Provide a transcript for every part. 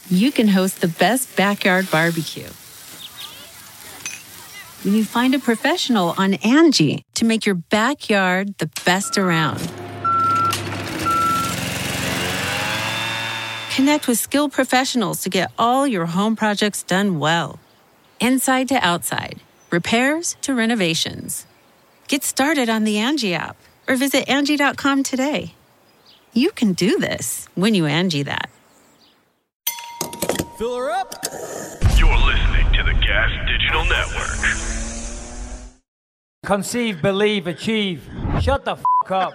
you can host the best backyard barbecue. When you find a professional on Angie to make your backyard the best around. Connect with skilled professionals to get all your home projects done well. Inside to outside, repairs to renovations. Get started on the Angie app or visit Angie.com today. You can do this when you Angie that. Fill her up. You're listening to the Gas Digital Network. Conceive, believe, achieve. Shut the f*** up.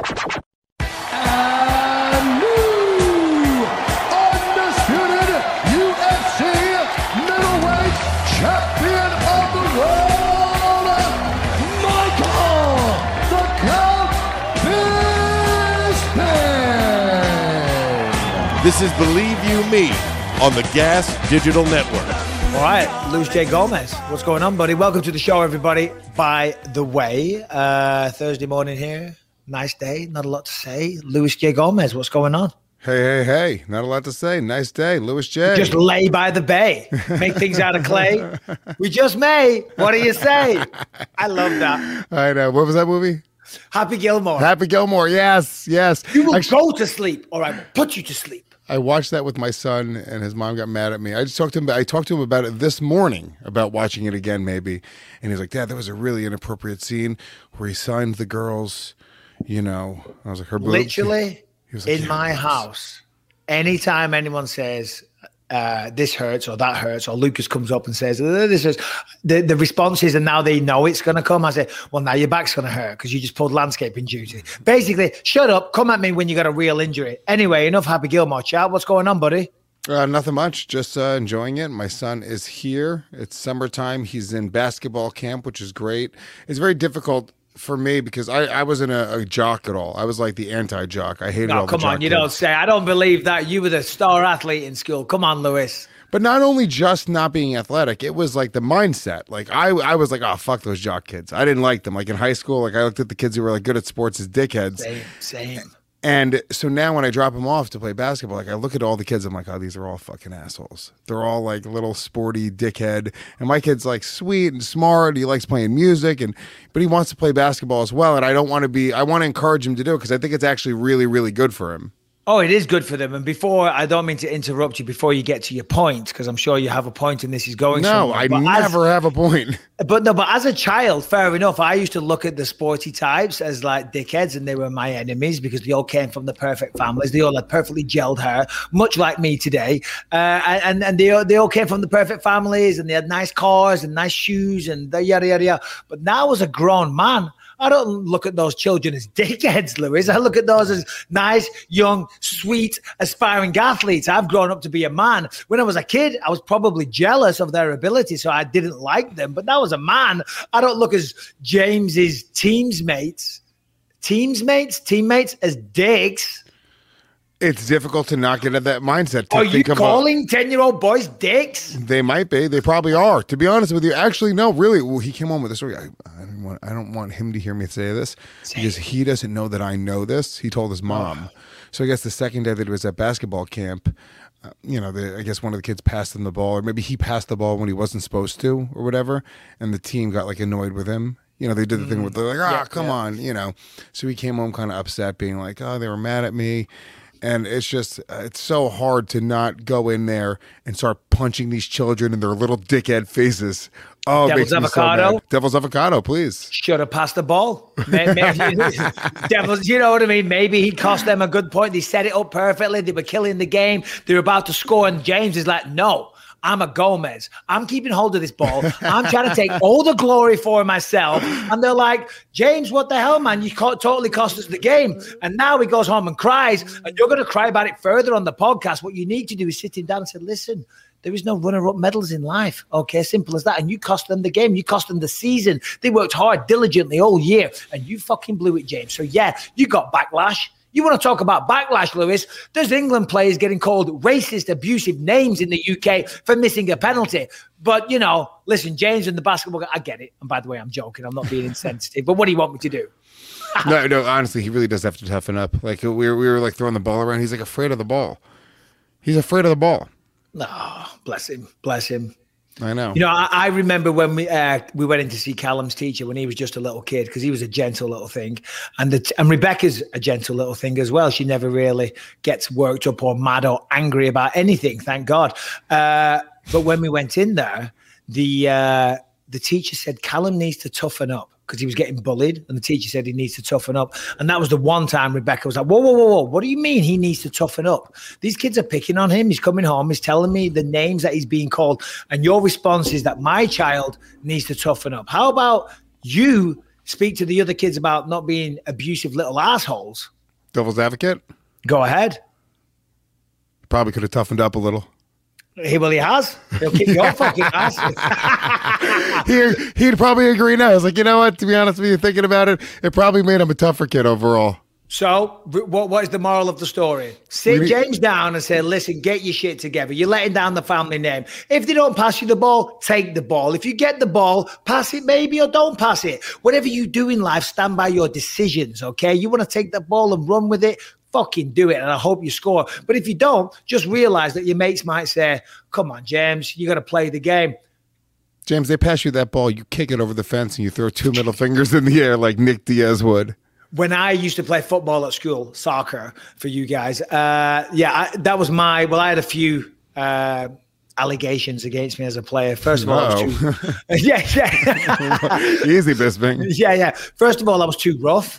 And new undisputed UFC middleweight champion of the world, Michael the Count Bisping. This is Believe You Me on the Gas Digital Network. All right, Luis J. Gomez. What's going on, buddy? Welcome to the show, everybody. By the way, Thursday morning here. Nice day. Not a lot to say. Luis J. Gomez, what's going on? Hey. Not a lot to say. Nice day. Luis J. Just lay by the bay. Make things out of clay. We just may. What do you say? I love that. I know. What was that movie? Happy Gilmore. Happy Gilmore. Yes. You will go to sleep, or I will put you to sleep. I watched that with my son, and his mom got mad at me. I talked to him about it this morning, about watching it again, maybe. And he's like, Dad, that was a really inappropriate scene where he signed the girls, you know. I was like, her boobs. Literally, He was like, in my house, anytime anyone says this hurts or that hurts, or Lucas comes up and says this hurts, the response is, and now they know it's going to come. I say, well, now your back's going to hurt because you just pulled landscaping duty. Basically, shut up, come at me when you got a real injury. Anyway, enough Happy Gilmore chat. What's going on, buddy? Nothing much, just enjoying it. My son is here. It's summertime. He's in basketball camp, which is great. It's very difficult for me because I wasn't a jock at all. I was like the anti-jock. I hated all the jock. Come on, you don't say. I don't believe that. You were the star athlete in school. Come on, Lewis. But not only just not being athletic, it was like the mindset. Like I was like, oh, fuck those jock kids. I didn't like them. Like in high school, like I looked at the kids who were like good at sports as dickheads. Same. And so now when I drop them off to play basketball, like I look at all the kids, I'm like, oh, these are all fucking assholes. They're all like little sporty dickhead. And my kid's like sweet and smart. He likes playing music, but he wants to play basketball as well. And I want to encourage him to do it because I think it's actually really, really good for him. Oh, it is good for them. And before, I don't mean to interrupt you before you get to your point, because I'm sure you have a point and this is going somewhere. No, I never have a point. But as a child, fair enough, I used to look at the sporty types as like dickheads, and they were my enemies because they all came from the perfect families. They all had perfectly gelled hair, much like me today. And they all came from the perfect families, and they had nice cars and nice shoes and yada, yada, yada. But now as a grown man, I don't look at those children as dickheads, Lewis. I look at those as nice, young, sweet, aspiring athletes. I've grown up to be a man. When I was a kid, I was probably jealous of their ability, so I didn't like them. But now as a man, I don't look as James's teammates as dicks. It's difficult to not get at that mindset. Are you calling 10-year-old boys dicks? They might be. They probably are. To be honest with you, actually, no, really. Well, he came home with a story. I don't want him to hear me say this because he doesn't know that I know this. He told his mom. So I guess the second day that he was at basketball camp, I guess one of the kids passed him the ball, or maybe he passed the ball when he wasn't supposed to, or whatever, and the team got like annoyed with him. They did the thing where they're like, come on, So he came home kind of upset, being like, oh, they were mad at me. And it's just, it's so hard to not go in there and start punching these children in their little dickhead faces. Oh, Devil's avocado. So Devil's avocado, please. Should have passed the ball. Devils, you know what I mean? Maybe he cost them a good point. They set it up perfectly. They were killing the game. They were about to score. And James is like, no, I'm a Gomez. I'm keeping hold of this ball. I'm trying to take all the glory for myself. And they're like, James, what the hell, man? You totally cost us the game. And now he goes home and cries. And you're going to cry about it further on the podcast. What you need to do is sit him down and say, listen, there is no runner-up medals in life. Okay, simple as that. And you cost them the game. You cost them the season. They worked hard, diligently all year. And you fucking blew it, James. So, yeah, you got backlash. You want to talk about backlash, Lewis? There's England players getting called racist, abusive names in the UK for missing a penalty. But, listen, James and the basketball, I get it. And by the way, I'm joking. I'm not being insensitive. But what do you want me to do? No, honestly, he really does have to toughen up. Like, we were like throwing the ball around. He's like afraid of the ball. He's afraid of the ball. Oh, bless him. I know. You know, I remember when we went in to see Callum's teacher when he was just a little kid, because he was a gentle little thing, and Rebecca's a gentle little thing as well. She never really gets worked up or mad or angry about anything, thank God. But when we went in there, the teacher said Callum needs to toughen up, because he was getting bullied, and the teacher said he needs to toughen up. And that was the one time Rebecca was like, whoa, what do you mean he needs to toughen up? These kids are picking on him. He's coming home. He's telling me the names that he's being called. And your response is that my child needs to toughen up. How about you speak to the other kids about not being abusive little assholes? Devil's advocate? Go ahead. Probably could have toughened up a little. He has. He'll kick your fucking ass. He'd probably agree now. I was like, you know what? To be honest with you, thinking about it, it probably made him a tougher kid overall. So what is the moral of the story? Sit James down and say, listen, get your shit together. You're letting down the family name. If they don't pass you the ball, take the ball. If you get the ball, pass it maybe or don't pass it. Whatever you do in life, stand by your decisions, okay? You want to take the ball and run with it? Fucking do it, and I hope you score. But if you don't, just realize that your mates might say, come on, James, you got to play the game. James, they pass you that ball, you kick it over the fence, and you throw 2 middle fingers in the air like Nick Diaz would. When I used to play football at school, soccer for you guys, that was I had a few allegations against me as a player. First of all, I was too... Easy, Bisping. Yeah. First of all, I was too rough.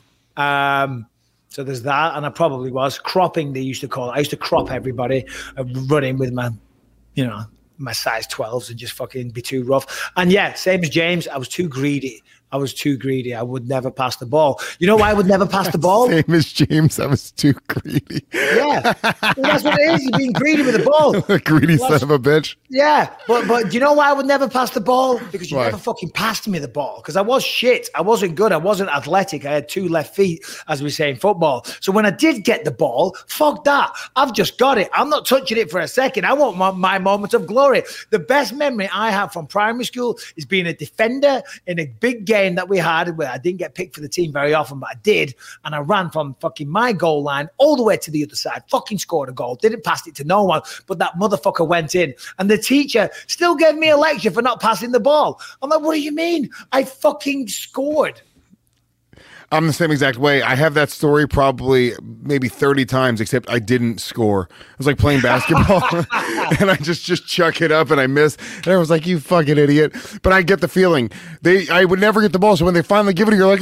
So there's that, and I probably was. Cropping, they used to call it. I used to crop everybody, running with my size 12s and just fucking be too rough. And yeah, same as James, I was too greedy. I would never pass the ball. You know why I would never pass the ball? Same as James, I was too greedy. Yeah, well, that's what it is. You're being greedy with the ball. Greedy son of a bitch. Yeah, but do you know why I would never pass the ball? Because you never fucking passed me the ball. Because I was shit. I wasn't good. I wasn't athletic. I had 2 left feet, as we say in football. So when I did get the ball, fuck that. I've just got it. I'm not touching it for a second. I want my moment of glory. The best memory I have from primary school is being a defender in a big game that we had where I didn't get picked for the team very often, but I did. And I ran from fucking my goal line all the way to the other side, fucking scored a goal, didn't pass it to no one, but that motherfucker went in. And the teacher still gave me a lecture for not passing the ball. I'm like, what do you mean? I fucking scored. I'm the same exact way. I have that story probably maybe 30 times, except I didn't score. It was like playing basketball, and I just chuck it up and I miss. And everyone's like, you fucking idiot. But I get the feeling. I would never get the ball, so when they finally give it, you're like,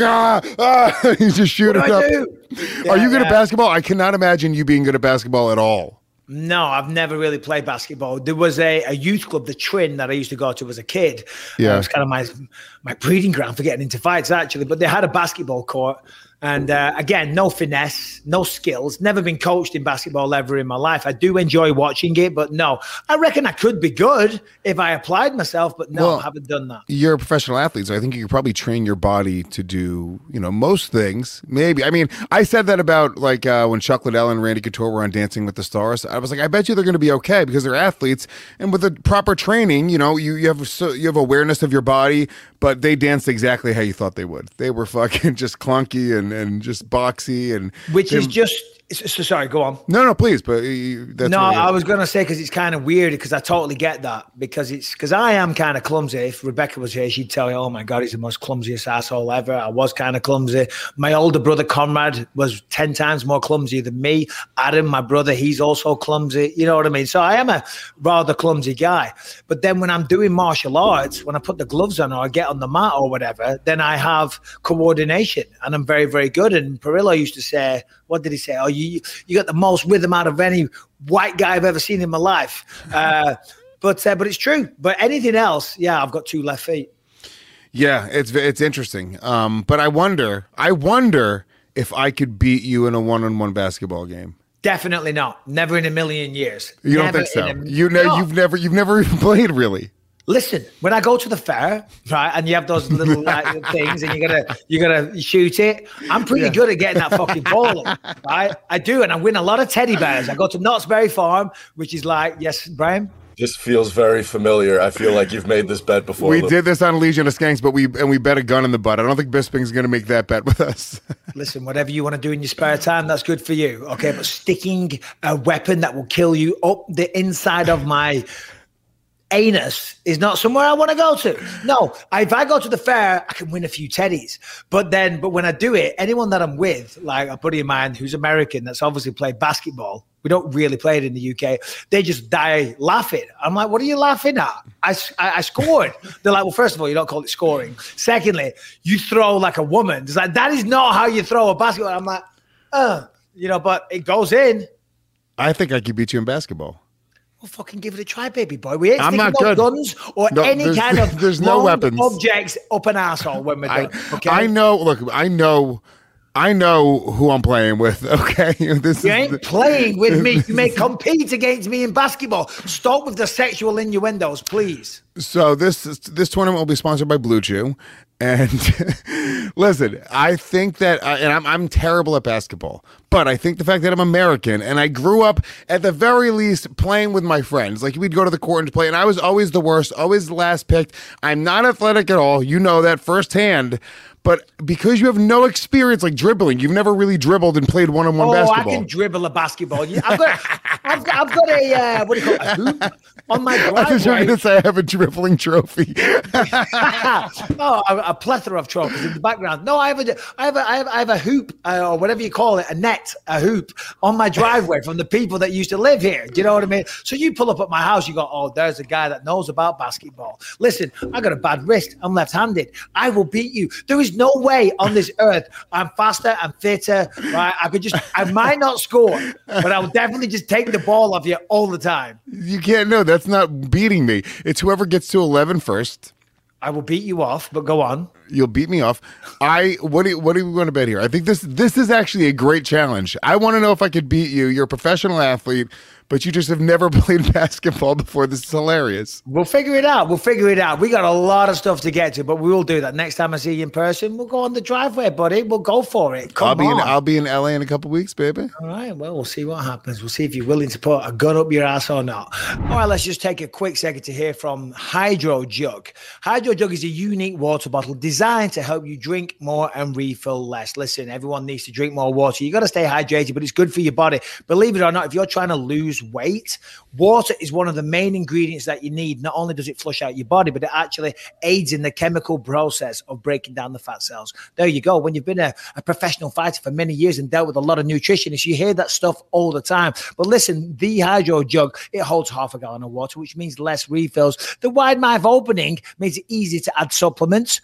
you just shoot it up. Are you good at basketball? I cannot imagine you being good at basketball at all. No, I've never really played basketball. There was a youth club, the Trin, that I used to go to as a kid. Yeah. It was kind of my breeding ground for getting into fights, actually. But they had a basketball court. And again, no finesse, no skills, never been coached in basketball ever in my life. I do enjoy watching it, but no. I reckon I could be good if I applied myself, but no, I haven't done that. You're a professional athlete, so I think you could probably train your body to do, most things. Maybe. I mean, I said that about like when Chuck Liddell and Randy Couture were on Dancing with the Stars. I was like, I bet you they're going to be okay because they're athletes. And with the proper training, you have awareness of your body, but they danced exactly how you thought they would. They were fucking just clunky and just boxy and is just so sorry, go on. No, please. But that's I was gonna say because it's kind of weird because I totally get that because I am kind of clumsy. If Rebecca was here, she'd tell you, "Oh my God, he's the most clumsiest asshole ever." I was kind of clumsy. My older brother Conrad was 10 times more clumsy than me. Adam, my brother, he's also clumsy. You know what I mean? So I am a rather clumsy guy. But then when I'm doing martial arts, when I put the gloves on or I get on the mat or whatever, then I have coordination and I'm very, very good. And Perillo used to say, what did he say? Oh, you got the most rhythm out of any white guy I've ever seen in my life. But it's true. But anything else, I've got 2 left feet. Yeah, it's interesting. But I wonder if I could beat you in a one-on-one basketball game. Definitely not. Never in a million years. You don't think so? You've never even played, really. Listen, when I go to the fair, right, and you have those little things, and you gotta shoot it. I'm pretty good at getting that fucking ball in, right? I do, and I win a lot of teddy bears. I go to Knott's Berry Farm, which is like, yes, Brian. Just feels very familiar. I feel like you've made this bet before. We did this on Legion of Skanks, but we bet a gun in the butt. I don't think Bisping's going to make that bet with us. Listen, whatever you want to do in your spare time, that's good for you. Okay, but sticking a weapon that will kill you up the inside of my anus is not somewhere I want to go to. No, if I go to the fair, I can win a few teddies. But when I do it, anyone that I'm with, like a buddy of mine who's American that's obviously played basketball, we don't really play it in the UK, they just die laughing. I'm like, what are you laughing at? I scored. They're like, well, first of all, you don't call it scoring. Secondly, you throw like a woman. It's like, that is not how you throw a basketball. I'm like, but it goes in. I think I could beat you in basketball. Well, fucking give it a try, baby boy. We ain't I'm sticking not good. guns or any kind of there's no weapons. objects up an asshole when we're done. Okay? I know. Look, I know who I'm playing with. Okay, you ain't playing with me. You may compete against me in basketball. Stop with the sexual innuendos, please. So this tournament will be sponsored by Blue Chew. And listen, I think that, and I'm terrible at basketball, but I think the fact that I'm American and I grew up at the very least playing with my friends, like we'd go to the court and play, and I was always the worst, always the last picked. I'm not athletic at all. You know that firsthand. But because you have no experience like dribbling, you've never really dribbled and played one-on-one basketball. I can dribble a basketball. I've got a what do you call it, a hoop on my driveway. I thought you were going to say I have a dribbling trophy. A plethora of trophies in the background. No, I have a hoop or whatever you call it, a hoop on my driveway from the people that used to live here. Do you know what I mean? So you pull up at my house, you go, oh, there's a guy that knows about basketball. Listen, I got a bad wrist. I'm left-handed. I will beat you. There is no way on this earth I'm faster, I'm fitter, right? I might not score, but I will definitely just take the ball off you all the time. You can't know. That's not beating me. It's whoever gets to 11 first. I will beat you off, but go on. You'll beat me off. What are we going to bet here? I think this is actually a great challenge. I want to know if I could beat you. You're a professional athlete, but you just have never played basketball before. This is hilarious. We'll figure it out. We got a lot of stuff to get to, but we will do that. Next time I see you in person, we'll go on the driveway, buddy. We'll go for it. I'll be in LA in a couple weeks, baby. All right. Well, we'll see what happens. We'll see if you're willing to put a gun up your ass or not. All right. Let's just take a quick second to hear from Hydro Jug. Hydro Jug is a unique water bottle designed to help you drink more and refill less. Listen, everyone needs to drink more water. You got to stay hydrated, but it's good for your body. Believe it or not, if you're trying to lose weight, water is one of the main ingredients that you need. Not only does it flush out your body, but it actually aids in the chemical process of breaking down the fat cells. There you go. When you've been a professional fighter for many years and dealt with a lot of nutritionists, you hear that stuff all the time. But listen, the Hydro Jug, it holds half a gallon of water, which means less refills. The wide mouth opening makes it easy to add supplements,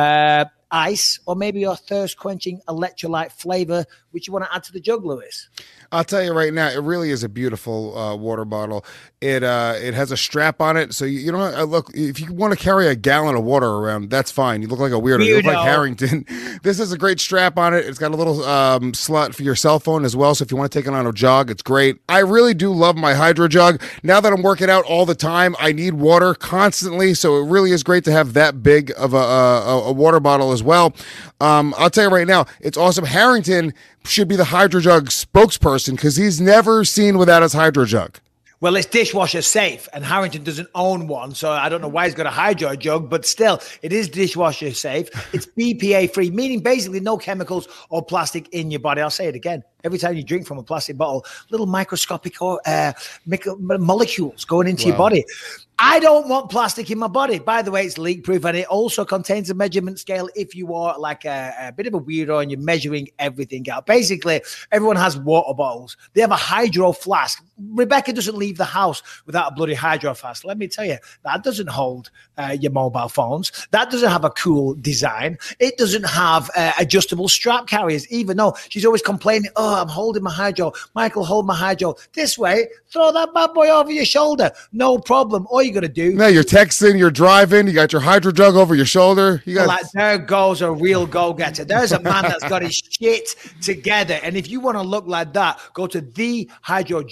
ice, or maybe your thirst-quenching electrolyte flavor, which you want to add to the jug, Lewis. I'll tell you right now, it really is a beautiful water bottle. It has a strap on it, so you don't look. If you want to carry a gallon of water around, that's fine. You look like a weirdo. You look like Harrington. This has a great strap on it. It's got a little slot for your cell phone as well. So if you want to take it on a jog, it's great. I really do love my Hydro Jug. Now that I'm working out all the time, I need water constantly. So it really is great to have that big of a water bottle as well. I'll tell you right now, it's awesome. Harrington should be the Hydro Jug spokesperson because he's never seen without his Hydro Jug. Well, it's dishwasher safe, and Harrington doesn't own one, so I don't know why he's got a Hydro Jug, but still, it is dishwasher safe. It's BPA free, meaning basically no chemicals or plastic in your body. I'll say it again. Every time you drink from a plastic bottle, little microscopic molecules going into your body. I don't want plastic in my body. By the way, it's leak proof, and it also contains a measurement scale if you are like a bit of a weirdo and you're measuring everything out. Basically, everyone has water bottles. They have a hydro flask. Rebecca doesn't leave the house without a bloody hydro flask. Let me tell you, that doesn't hold your mobile phones. That doesn't have a cool design. It doesn't have adjustable strap carriers, even though she's always complaining, oh, I'm holding my hydro. Michael, hold my hydro. This way, throw that bad boy over your shoulder. No problem. All you got to do. No, you're texting, you're driving, you got your Hydro Jug over your shoulder. You got like, there goes a real go-getter. There's a man that's got his shit together. And if you want to look like that, go to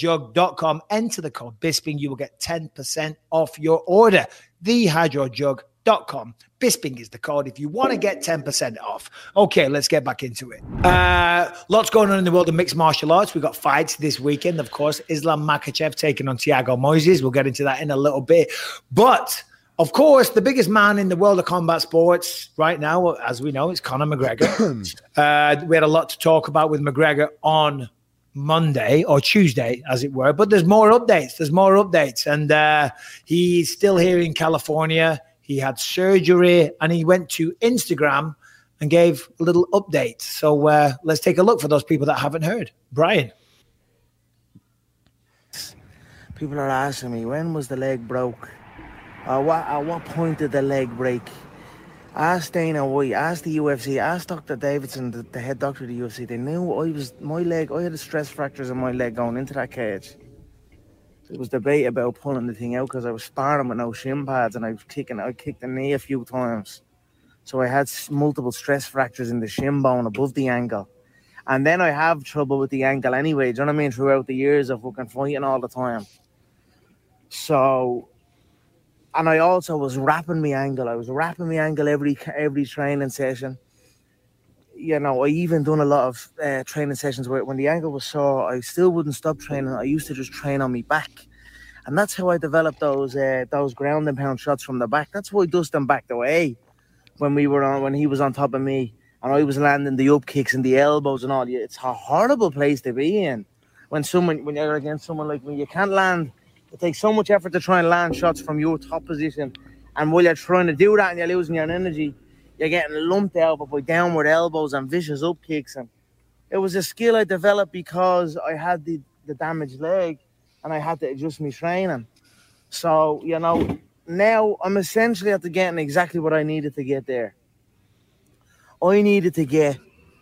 thehydrojug.com, enter the code Bisping. You will get 10% off your order. Thehydrojug.com. Bisping.com. Bisping is the code if you want to get 10% off. Okay, let's get back into it. Lots going on in the world of mixed martial arts. We've got fights this weekend, of course. Islam Makhachev taking on Thiago Moises. We'll get into that in a little bit. But, of course, the biggest man in the world of combat sports right now, as we know, is Conor McGregor. We had a lot to talk about with McGregor on Monday or Tuesday, as it were. But there's more updates. And he's still here in California. He had surgery and he went to Instagram and gave a little update. So let's take a look for those people that haven't heard. Brian. People are asking me, when was the leg broke? At what point did the leg break? Ask Dana White, ask the UFC, ask Dr. Davidson, the head doctor of the UFC. They knew I had stress fractures in my leg going into that cage. There was debate about pulling the thing out because I was sparring with no shin pads and I kicked the knee a few times. So I had multiple stress fractures in the shin bone above the ankle. And then I have trouble with the ankle anyway, do you know what I mean? Throughout the years of fucking fighting all the time. So, and I also was wrapping my ankle. I was wrapping my ankle every training session. You know, I even done a lot of training sessions where when the ankle was sore, I still wouldn't stop training. I used to just train on my back. And that's how I developed those ground and pound shots from the back. That's why Dustin backed away when he was on top of me and I was landing the up kicks and the elbows and all. It's a horrible place to be in. When you're against someone like me, you can't land. It takes so much effort to try and land shots from your top position. And while you're trying to do that and you're losing your energy, you're getting lumped out by downward elbows and vicious up kicks. And it was a skill I developed because I had the damaged leg and I had to adjust my training. So, you know, now I'm essentially after getting exactly what I needed to get there. I needed to get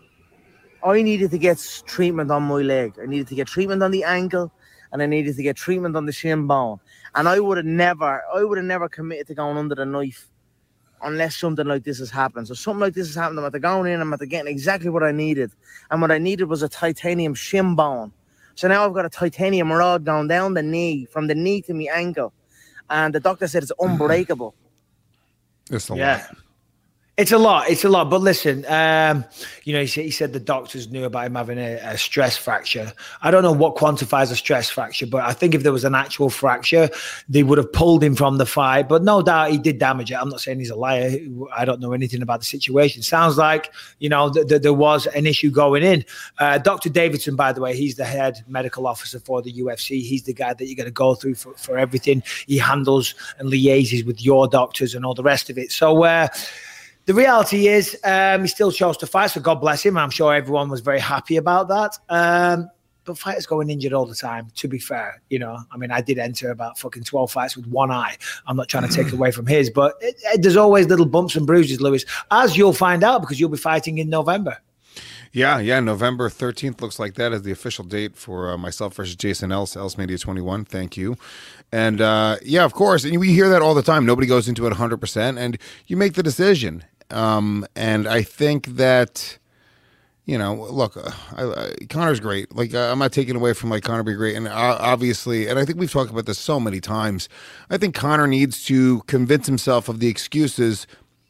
treatment on my leg. I needed to get treatment on the ankle and I needed to get treatment on the shin bone. And I would have never committed to going under the knife unless something like this has happened. So something like this has happened. I'm after going in, I'm after getting exactly what I needed. And what I needed was a titanium shin bone. So now I've got a titanium rod going down the knee, from the knee to my ankle. And the doctor said it's unbreakable. It's a lot. It's a lot. But listen, you know, he said the doctors knew about him having a stress fracture. I don't know what quantifies a stress fracture, but I think if there was an actual fracture, they would have pulled him from the fight. But no doubt he did damage it. I'm not saying he's a liar. I don't know anything about the situation. Sounds like, you know, there was an issue going in. Dr. Davidson, by the way, he's the head medical officer for the UFC. He's the guy that you're going to go through for everything. He handles and liaises with your doctors and all the rest of it. So, the reality is he still chose to fight, so God bless him. I'm sure everyone was very happy about that. But fighters going injured all the time, to be fair. You know, I mean, I did enter about fucking 12 fights with one eye. I'm not trying to take away from his, but there's always little bumps and bruises, Lewis, as you'll find out because you'll be fighting in November. Yeah. November 13th looks like that is the official date for myself versus Jason Else Media 21. Thank you. And yeah, of course. And we hear that all the time. Nobody goes into it 100%, and you make the decision. And I think that, you know, look, Conor's great. Like, I'm not taking away from like Conor being great. And obviously, and I think we've talked about this so many times, I think Conor needs to convince himself of the excuses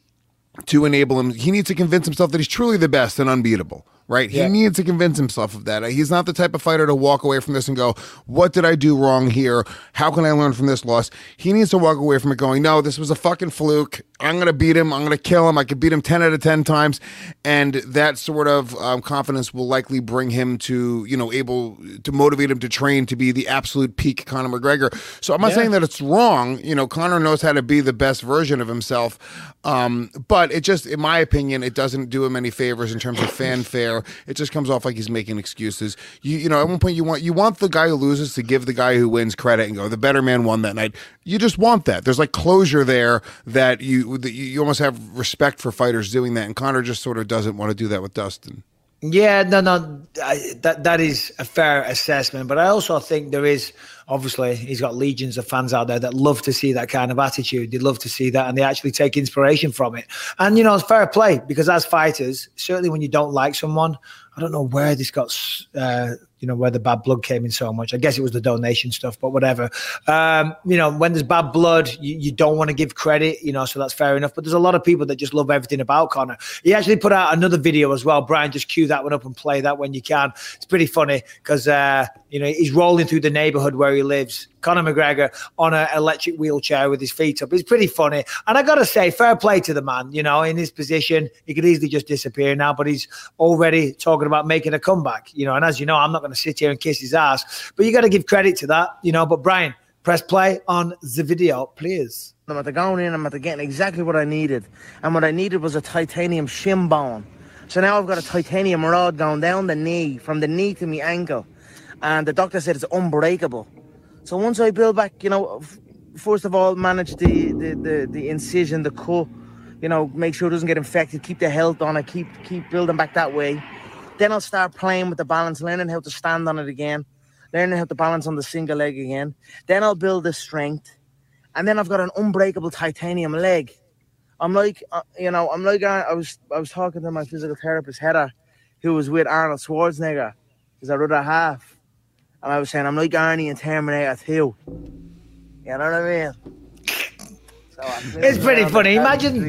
to enable him. He needs to convince himself that he's truly the best and unbeatable. Right? Yeah. He needs to convince himself of that. He's not the type of fighter to walk away from this and go, what did I do wrong here? How can I learn from this loss? He needs to walk away from it going, no, this was a fucking fluke. I'm going to beat him. I'm going to kill him. I could beat him 10 out of 10 times. And that sort of confidence will likely bring him to, you know, able to motivate him to train to be the absolute peak Conor McGregor. So I'm not saying that it's wrong. You know, Conor knows how to be the best version of himself. But it just, in my opinion, it doesn't do him any favors in terms of fanfare. It just comes off like he's making excuses. You know, at one point you want the guy who loses to give the guy who wins credit and go, the better man won that night. You just want that. There's like closure there that you almost have respect for fighters doing that. And Conor just sort of doesn't want to do that with Dustin. Yeah, no, that is a fair assessment. But I also think there is, obviously, he's got legions of fans out there that love to see that kind of attitude. They love to see that, and they actually take inspiration from it. And, you know, it's fair play, because as fighters, certainly when you don't like someone, I don't know where this got, where the bad blood came in so much. I guess it was the donation stuff, but whatever. When there's bad blood, you don't want to give credit, so that's fair enough. But there's a lot of people that just love everything about Conor. He actually put out another video as well. Brian, just cue that one up and play that when you can. It's pretty funny because, he's rolling through the neighborhood where he lives. Conor McGregor on an electric wheelchair with his feet up. It's pretty funny. And I got to say, fair play to the man, in his position. He could easily just disappear now, but he's already talking about making a comeback, and as you know, I'm not going to sit here and kiss his ass, but you got to give credit to that, but Brian, press play on the video, please. I'm at the going in, I'm at the getting exactly what I needed. And what I needed was a titanium shin bone. So now I've got a titanium rod going down the knee, from the knee to my ankle. And the doctor said it's unbreakable. So once I build back, first of all, manage the incision, the cut, make sure it doesn't get infected, keep the health on it, keep building back that way. Then I'll start playing with the balance, learning how to stand on it again, learning how to balance on the single leg again. Then I'll build the strength. And then I've got an unbreakable titanium leg. I was talking to my physical therapist, Heather, who was with Arnold Schwarzenegger, his other half. And I was saying, I'm like Arnie in Terminator 2. You know what I mean? It's pretty funny. Imagine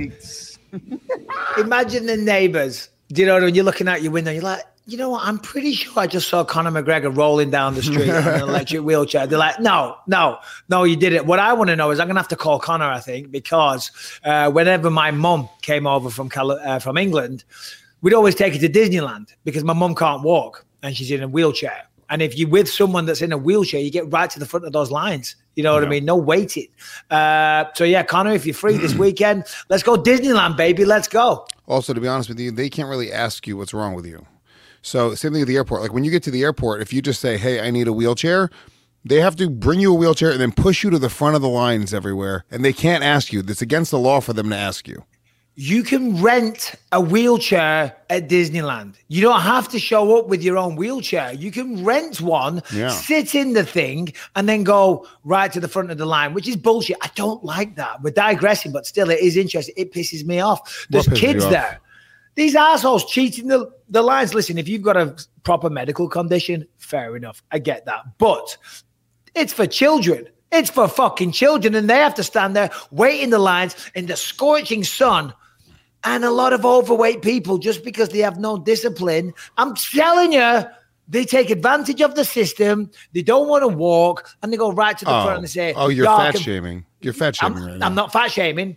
the neighbors. Do you know when you're looking out your window, you're like, you know what? I'm pretty sure I just saw Conor McGregor rolling down the street in an electric wheelchair. They're like, no, you didn't. What I want to know is I'm going to have to call Conor, I think, because whenever my mum came over from England, we'd always take her to Disneyland because my mum can't walk and she's in a wheelchair. And if you're with someone that's in a wheelchair, you get right to the front of those lines. You know what I mean? No waiting. Conor, if you're free this weekend, let's go Disneyland, baby. Let's go. Also, to be honest with you, they can't really ask you what's wrong with you. So same thing at the airport. Like when you get to the airport, if you just say, hey, I need a wheelchair, they have to bring you a wheelchair and then push you to the front of the lines everywhere. And they can't ask you. It's against the law for them to ask you. You can rent a wheelchair at Disneyland. You don't have to show up with your own wheelchair. You can rent one, sit in the thing, and then go right to the front of the line, which is bullshit. I don't like that. We're digressing, but still, it is interesting. It pisses me off. There's kids there. These assholes cheating the lines. Listen, if you've got a proper medical condition, fair enough. I get that. But it's for children. It's for fucking children, and they have to stand there, wait in the lines in the scorching sun. And a lot of overweight people, just because they have no discipline, I'm telling you, they take advantage of the system. They don't want to walk, and they go right to the front and say, "Oh, you're fat shaming. You're fat shaming right now." I'm not fat shaming.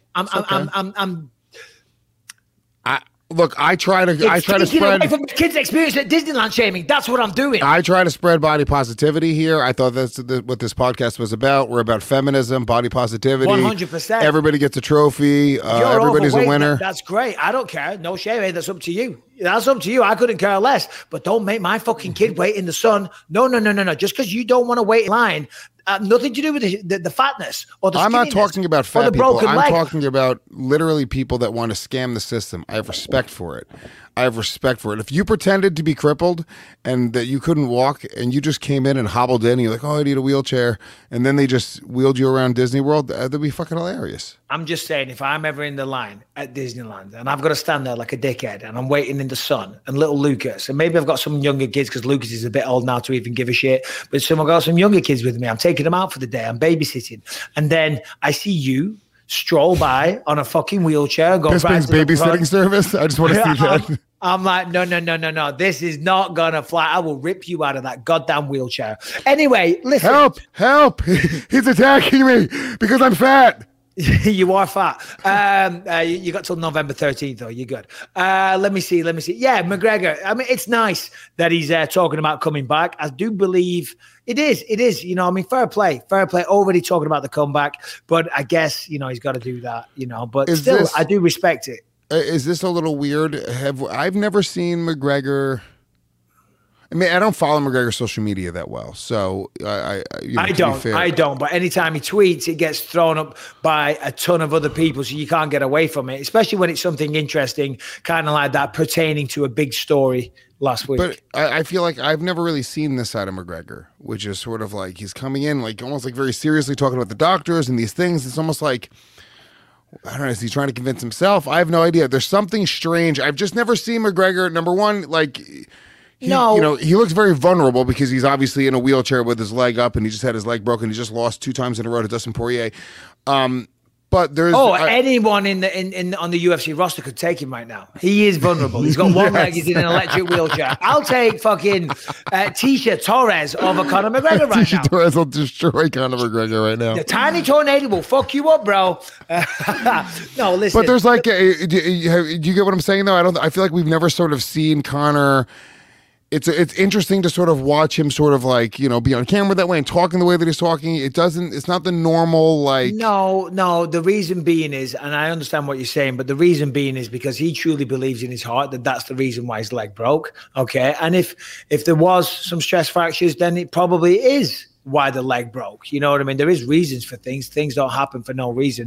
Look, I try to spread from kids' experience at Disneyland shaming. That's what I'm doing. I try to spread body positivity here. I thought that's what this podcast was about. We're about feminism, body positivity. 100%. Everybody gets a trophy. Everybody's a winner. That's great. I don't care. No shame. Hey, that's up to you. That's up to you. I couldn't care less. But don't make my fucking kid wait in the sun. No. Just because you don't want to wait in line. Nothing to do with the fatness or the I'm not talking about fat people. I'm leg. talking about literally people that want to scam the system. I have respect for it. If you pretended to be crippled and that you couldn't walk and you just came in and hobbled in and you're like, oh, I need a wheelchair, and then they just wheeled you around Disney World, that'd be fucking hilarious. I'm just saying, if I'm ever in the line at Disneyland and I've got to stand there like a dickhead and I'm waiting in the sun and little Lucas, and maybe I've got some younger kids because Lucas is a bit old now to even give a shit, but I've got some younger kids with me. I'm taking them out for the day. I'm babysitting. And then I see you stroll by on a fucking wheelchair. Go Bisping's babysitting service? I just want to see that. I'm like, no. This is not going to fly. I will rip you out of that goddamn wheelchair. Anyway, listen. Help. He's attacking me because I'm fat. You are fat. You got till November 13th, though. You're good. Let me see. Yeah, McGregor. I mean, it's nice that he's talking about coming back. I do believe it is. Fair play. Already talking about the comeback, but I guess, he's got to do that, but I do respect it. Is this a little weird? I've never seen McGregor. I mean, I don't follow McGregor's social media that well, so I don't. But anytime he tweets, it gets thrown up by a ton of other people, so you can't get away from it. Especially when it's something interesting, kind of like that, pertaining to a big story last week. But I feel like I've never really seen this side of McGregor, which is sort of like he's coming in, like almost like very seriously talking about the doctors and these things. It's almost like, I don't know, is he trying to convince himself? I have no idea. There's something strange. I've just never seen McGregor. Number one, like, he looks very vulnerable because he's obviously in a wheelchair with his leg up, and he just had his leg broken. He just lost 2 times in a row to Dustin Poirier. But there's anyone on the UFC roster could take him right now. He is vulnerable. He's got one leg. He's in an electric wheelchair. I'll take fucking Tisha Torres over Conor McGregor right now. Tisha Torres will destroy Conor McGregor right now. The tiny tornado will fuck you up, bro. No, listen. But there's like, do you get what I'm saying though? I feel like we've never sort of seen Conor. It's interesting to sort of watch him sort of like, be on camera that way and talking the way that he's talking. It's not the normal like. No. The reason being is, and I understand what you're saying, but the reason being is because he truly believes in his heart that that's the reason why his leg broke. Okay. And if there was some stress fractures, then it probably is why the leg broke. You know what I mean? There is reasons for things. Things don't happen for no reason.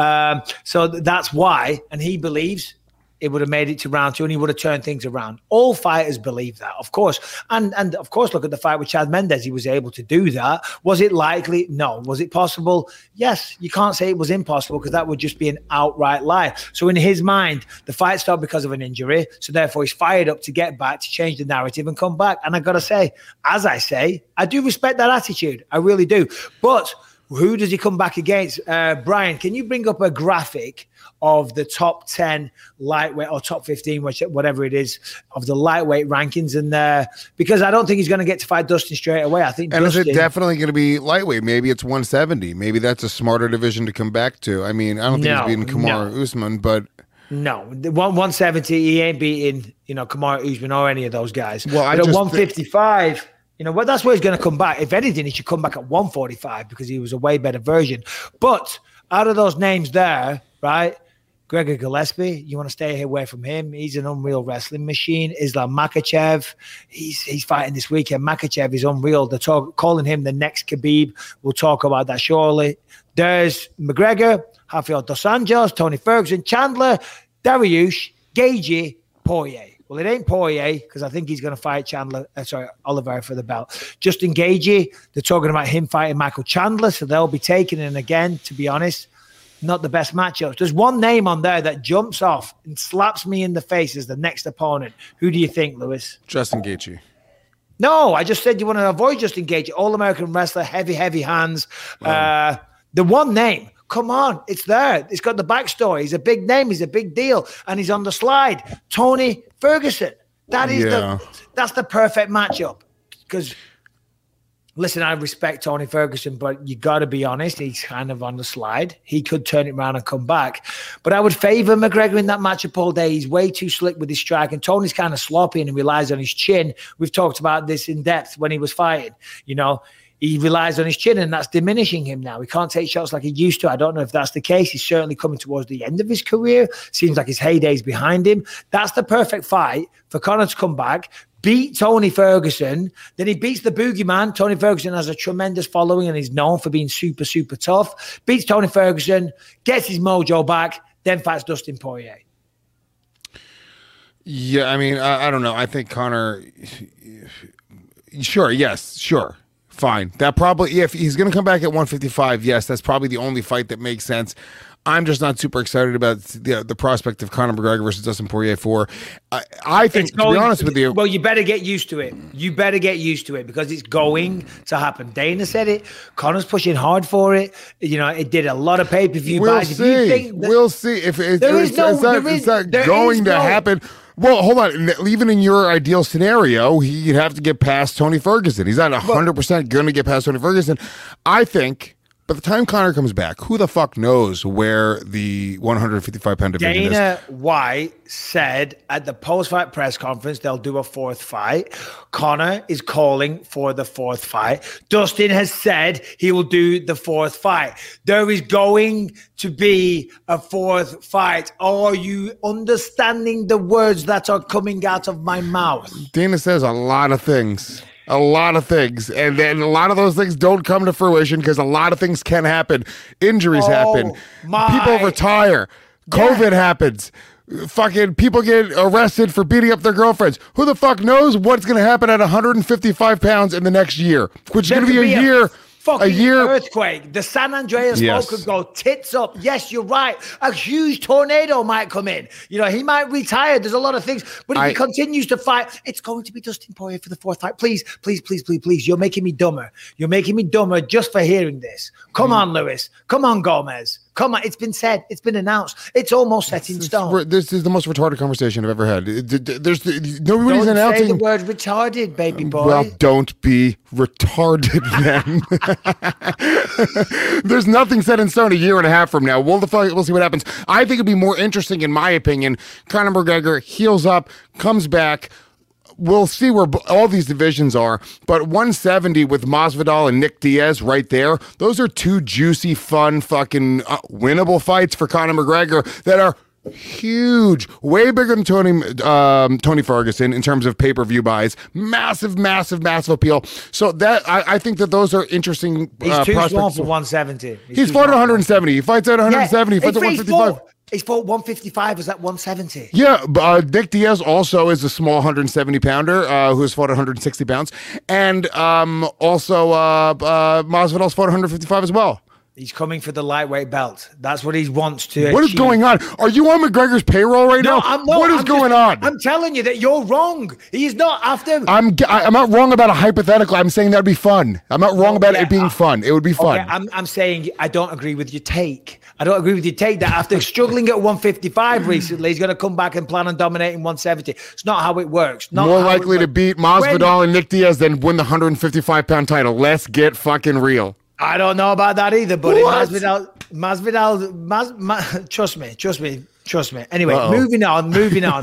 So that's why, and he believes it would have made it to round 2 and he would have turned things around. All fighters believe that, of course. And of course, look at the fight with Chad Mendes. He was able to do that. Was it likely? No. Was it possible? Yes. You can't say it was impossible because that would just be an outright lie. So in his mind, the fight stopped because of an injury. So therefore, he's fired up to get back, to change the narrative and come back. And I got to say, as I say, I do respect that attitude. I really do. But who does he come back against? Brian, can you bring up a graphic of the top 10 lightweight or top 15, whatever it is, of the lightweight rankings? And because I don't think he's going to get to fight Dustin straight away. I think. And is it definitely going to be lightweight? Maybe it's 170. Maybe that's a smarter division to come back to. I mean, I don't think he's beating Kamaru Usman, but. No, 170, he ain't beating, Kamaru Usman or any of those guys. Well, at 155, that's where he's going to come back. If anything, he should come back at 145 because he was a way better version. But out of those names there, right, Gregor Gillespie, you want to stay away from him. He's an unreal wrestling machine. Islam Makhachev, he's fighting this weekend. Makhachev is unreal. They're calling him the next Khabib. We'll talk about that shortly. There's McGregor, Rafael Dos Anjos, Tony Ferguson, Chandler, Dariush, Gaethje, Poirier. Well, it ain't Poirier because I think he's going to fight Oliveira for the belt. Justin Gaethje, they're talking about him fighting Michael Chandler, so they'll be taking it. And again, to be honest, not the best matchups. There's one name on there that jumps off and slaps me in the face as the next opponent. Who do you think, Lewis? Justin Gaethje. No, I just said you want to avoid Justin Gaethje. All-American wrestler, heavy hands. The one name. Come on, it's there. It's got the backstory. He's a big name. He's a big deal. And he's on the slide. Tony Ferguson. That's the perfect matchup. Because, listen, I respect Tony Ferguson, but you got to be honest. He's kind of on the slide. He could turn it around and come back. But I would favor McGregor in that matchup all day. He's way too slick with his strike. And Tony's kind of sloppy and he relies on his chin. We've talked about this in depth when he was fighting. He relies on his chin, and that's diminishing him now. He can't take shots like he used to. I don't know if that's the case. He's certainly coming towards the end of his career. Seems like his heyday's behind him. That's the perfect fight for Conor to come back, beat Tony Ferguson. Then he beats the boogeyman. Tony Ferguson has a tremendous following, and he's known for being super, super tough. Beats Tony Ferguson, gets his mojo back, then fights Dustin Poirier. Yeah, I mean, I don't know. I think Conor... Sure. Fine. That probably, if he's going to come back at 155, yes, that's probably the only fight that makes sense. I'm just not super excited about the prospect of Conor McGregor versus Dustin Poirier 4. I think, to be honest with you... Well, you better get used to it. Because it's going to happen. Dana said it. Conor's pushing hard for it. It did a lot of pay-per-view buys. We'll see. If it's going to happen... Well, hold on. Even in your ideal scenario, he'd have to get past Tony Ferguson. He's not 100% going to get past Tony Ferguson. I think by the time Conor comes back, who the fuck knows where the 155-pound division is? Dana White said at the post-fight press conference they'll do a 4th fight. Conor is calling for the 4th fight. Dustin has said he will do the 4th fight. There is going to be a 4th fight. Are you understanding the words that are coming out of my mouth? Dana says a lot of things. And then a lot of those things don't come to fruition because a lot of things can happen. Injuries happen. People retire. COVID happens. Fucking people get arrested for beating up their girlfriends. Who the fuck knows what's going to happen at 155 pounds in the next year? Which is going to be a year fucking year earthquake. The San Andreas Yes. fault could go tits up. Yes, you're right. A huge tornado might come in. You know, he might retire. There's a lot of things. But if he continues to fight, it's going to be Dustin Poirier for the fourth fight. Please, please, please, please, please. You're making me dumber. You're making me dumber just for hearing this. Come on, Lewis. Come on, Gomez. Come on. It's been said. It's been announced. It's almost set in stone. This is the most retarded conversation I've ever had. There's nobody's Don't announcing. say the word retarded, baby boy. Well, don't be retarded then. There's nothing set in stone a year and a half from now. We'll see what happens. I think it'd be more interesting, in my opinion. Conor McGregor heals up, comes back. We'll see where all these divisions are, but 170 with Masvidal and Nick Diaz right there, those are two juicy, fun, fucking winnable fights for Conor McGregor that are huge, way bigger than Tony Ferguson in terms of pay-per-view buys. Massive, massive, massive appeal. So that I think that those are interesting. He's too prospects. small for 170. He's fought at 170. He fights at 170. He fights at 155. He's fought 155. Was that 170? Yeah, Nick Diaz also is a small 170 pounder who has fought 160 pounds, and also Masvidal's fought 155 as well. He's coming for the lightweight belt. That's what he wants to. What is going on? Are you on McGregor's payroll right now? What is going on? I'm telling you that you're wrong. He's not after. I'm not wrong about a hypothetical. I'm saying that'd be fun. I'm not wrong about it being fun. It would be fun. Okay, I'm saying I don't agree with your take. I don't agree with your take that after struggling at 155 recently, he's going to come back and plan on dominating 170. It's not how it works. Not more likely to beat Masvidal and Nick Diaz than win the 155-pound title. Let's get fucking real. I don't know about that either, buddy. Masvidal, trust me. Anyway, moving on.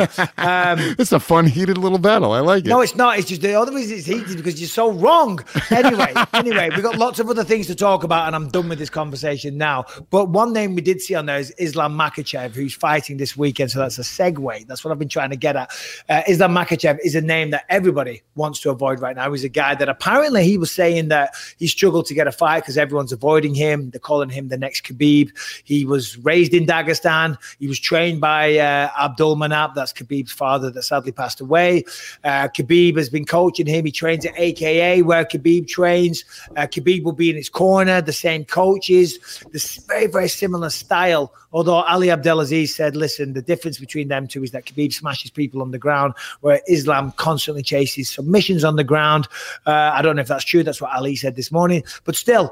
It's a fun, heated little battle. I like it. No, it's not. It's just the other reason it's heated because you're so wrong. Anyway, we've got lots of other things to talk about, and I'm done with this conversation now. But one name we did see on there is Islam Makhachev, who's fighting this weekend. So that's a segue. That's what I've been trying to get at. Islam Makhachev is a name that everybody wants to avoid right now. He's a guy that apparently he was saying that he struggled to get a fight because everyone's avoiding him. They're calling him the next Khabib. He was raised in Dagestan. He was trained by Abdul Manap. That's Khabib's father that sadly passed away. Khabib has been coaching him. He trains at AKA where Khabib trains. Khabib will be in his corner, the same coaches, this very, very similar style. Although Ali Abdelaziz said, listen, the difference between them two is that Khabib smashes people on the ground, where Islam constantly chases submissions on the ground. I don't know if that's true. That's what Ali said this morning. But still,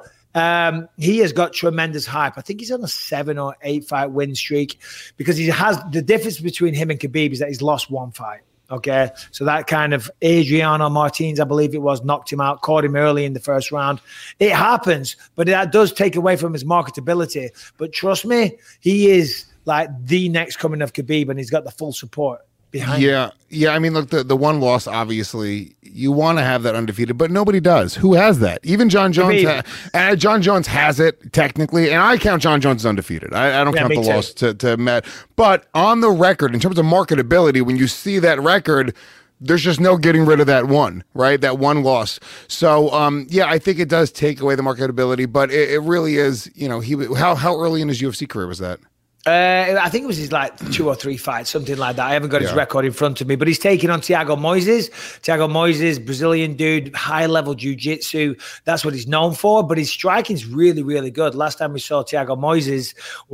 he has got tremendous hype. I think he's on a 7 or 8 fight win streak because he has the difference between him and Khabib is that he's lost one fight. Okay. So that kind of Adriano Martins, I believe it was, knocked him out, caught him early in the first round. It happens, but that does take away from his marketability. But trust me, he is like the next coming of Khabib and he's got the full support behind him. Yeah. I mean, look, the one loss, obviously, you want to have that undefeated, but nobody does. Who has that? Even John Jones. John Jones has it technically, and I count John Jones as undefeated. I don't count the loss to Matt. But on the record, in terms of marketability, when you see that record, there's just no getting rid of that one, right? That one loss. So, I think it does take away the marketability, but it really is. You know, how early in his UFC career was that? I think it was his 2 or 3 fights, something like that. I haven't got his record in front of me, but he's taking on Thiago Moises. Thiago Moises, Brazilian dude, high-level jiu-jitsu. That's what he's known for, but his striking's really, really good. Last time we saw Thiago Moises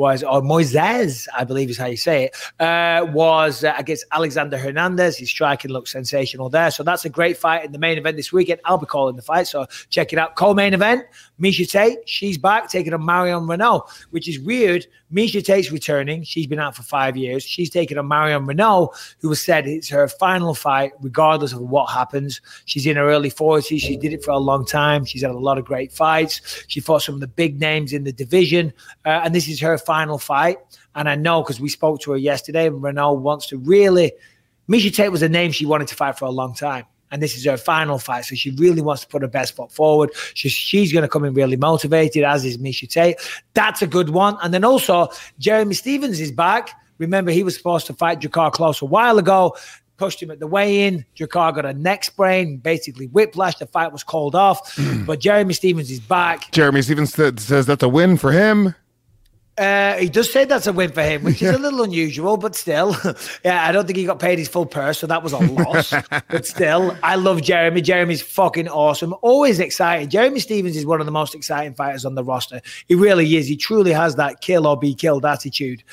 Moises, I believe is how you say it, was against Alexander Hernandez. His striking looks sensational there. So that's a great fight in the main event this weekend. I'll be calling the fight, so check it out. Co-main event, Miesha Tate, she's back, taking on Marion Renault, which is weird. Miesha Tate's returning. She's been out for 5 years. She's taken on Marion Renault, who has said it's her final fight, regardless of what happens. She's in her early 40s. She did it for a long time. She's had a lot of great fights. She fought some of the big names in the division, and this is her final fight. And I know because we spoke to her yesterday, and Renault wants to really – Miesha Tate was a name she wanted to fight for a long time. And this is her final fight. So she really wants to put her best foot forward. She's going to come in really motivated, as is Miesha Tate. That's a good one. And then also, Jeremy Stephens is back. Remember, he was supposed to fight Drakkar Klose a while ago. Pushed him at the weigh-in. Drakkar got a neck sprain, basically whiplash. The fight was called off. But Jeremy Stephens is back. Jeremy Stephens says that's a win for him. He does say that's a win for him, which is a little unusual, but still. Yeah, I don't think he got paid his full purse, so that was a loss. But still, I love Jeremy. Jeremy's fucking awesome. Always excited. Jeremy Stephens is one of the most exciting fighters on the roster. He really is. He truly has that kill or be killed attitude.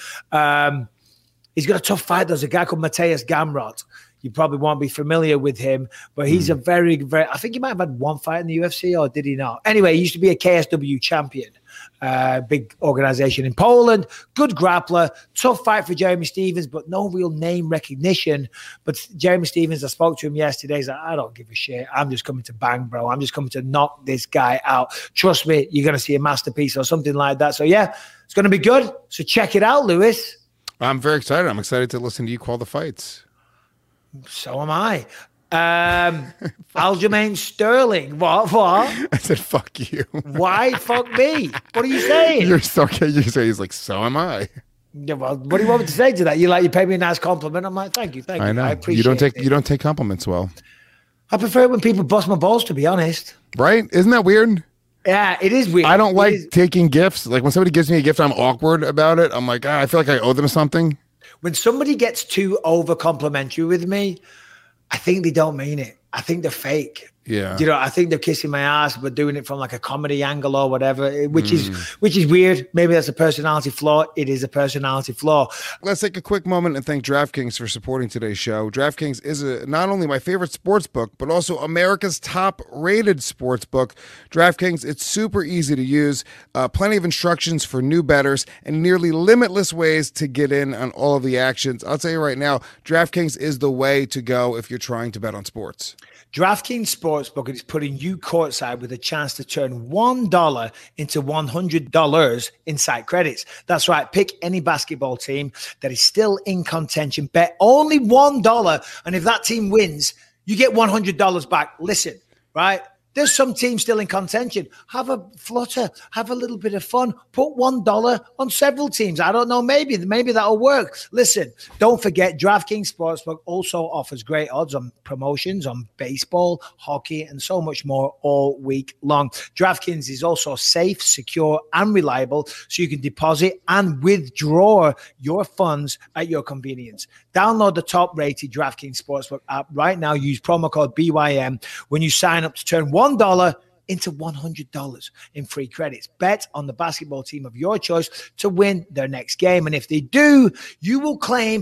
He's got a tough fight. There's a guy called Mateus Gamrot. You probably won't be familiar with him, but he's a very, very, I think he might have had one fight in the UFC, or did he not? Anyway, he used to be a KSW champion, big organization in Poland, good grappler, tough fight for Jeremy Stephens, but no real name recognition. But Jeremy Stephens, I spoke to him yesterday, he's like, I don't give a shit. I'm just coming to bang, bro. I'm just coming to knock this guy out. Trust me, you're going to see a masterpiece or something like that. So yeah, it's going to be good. So check it out, Lewis. I'm very excited. I'm excited to listen to you call the fights. So am I. Aljamain Sterling. What? I said, fuck you. Why fuck me? What are you saying? You're so okay. You're saying, he's like, so am I. Yeah, well, what do you want me to say to that? You pay me a nice compliment. I'm like, thank you. I know. I appreciate it. You don't take compliments well. I prefer it when people bust my balls, to be honest. Right? Isn't that weird? Yeah, it is weird. I don't like taking gifts. Like when somebody gives me a gift, I'm awkward about it. I'm like, I feel like I owe them something. When somebody gets too over complimentary with me, I think they don't mean it. I think they're fake. Yeah. You know, I think they're kissing my ass, but doing it from like a comedy angle or whatever, which is weird. Maybe that's a personality flaw. It is a personality flaw. Let's take a quick moment and thank DraftKings for supporting today's show. DraftKings is not only my favorite sports book, but also America's top-rated sports book. DraftKings, it's super easy to use, plenty of instructions for new bettors, and nearly limitless ways to get in on all of the actions. I'll tell you right now, DraftKings is the way to go if you're trying to bet on sports. DraftKings Sportsbook is putting you courtside with a chance to turn $1 into $100 in site credits. That's right. Pick any basketball team that is still in contention. Bet only $1. And if that team wins, you get $100 back. Listen, right? There's some teams still in contention. Have a flutter. Have a little bit of fun. Put $1 on several teams. I don't know. Maybe that'll work. Listen, don't forget, DraftKings Sportsbook also offers great odds on promotions on baseball, hockey, and so much more all week long. DraftKings is also safe, secure, and reliable, so you can deposit and withdraw your funds at your convenience. Download the top-rated DraftKings Sportsbook app right now. Use promo code BYM when you sign up to turn $1 into $100 in free credits. Bet on the basketball team of your choice to win their next game. And if they do, you will claim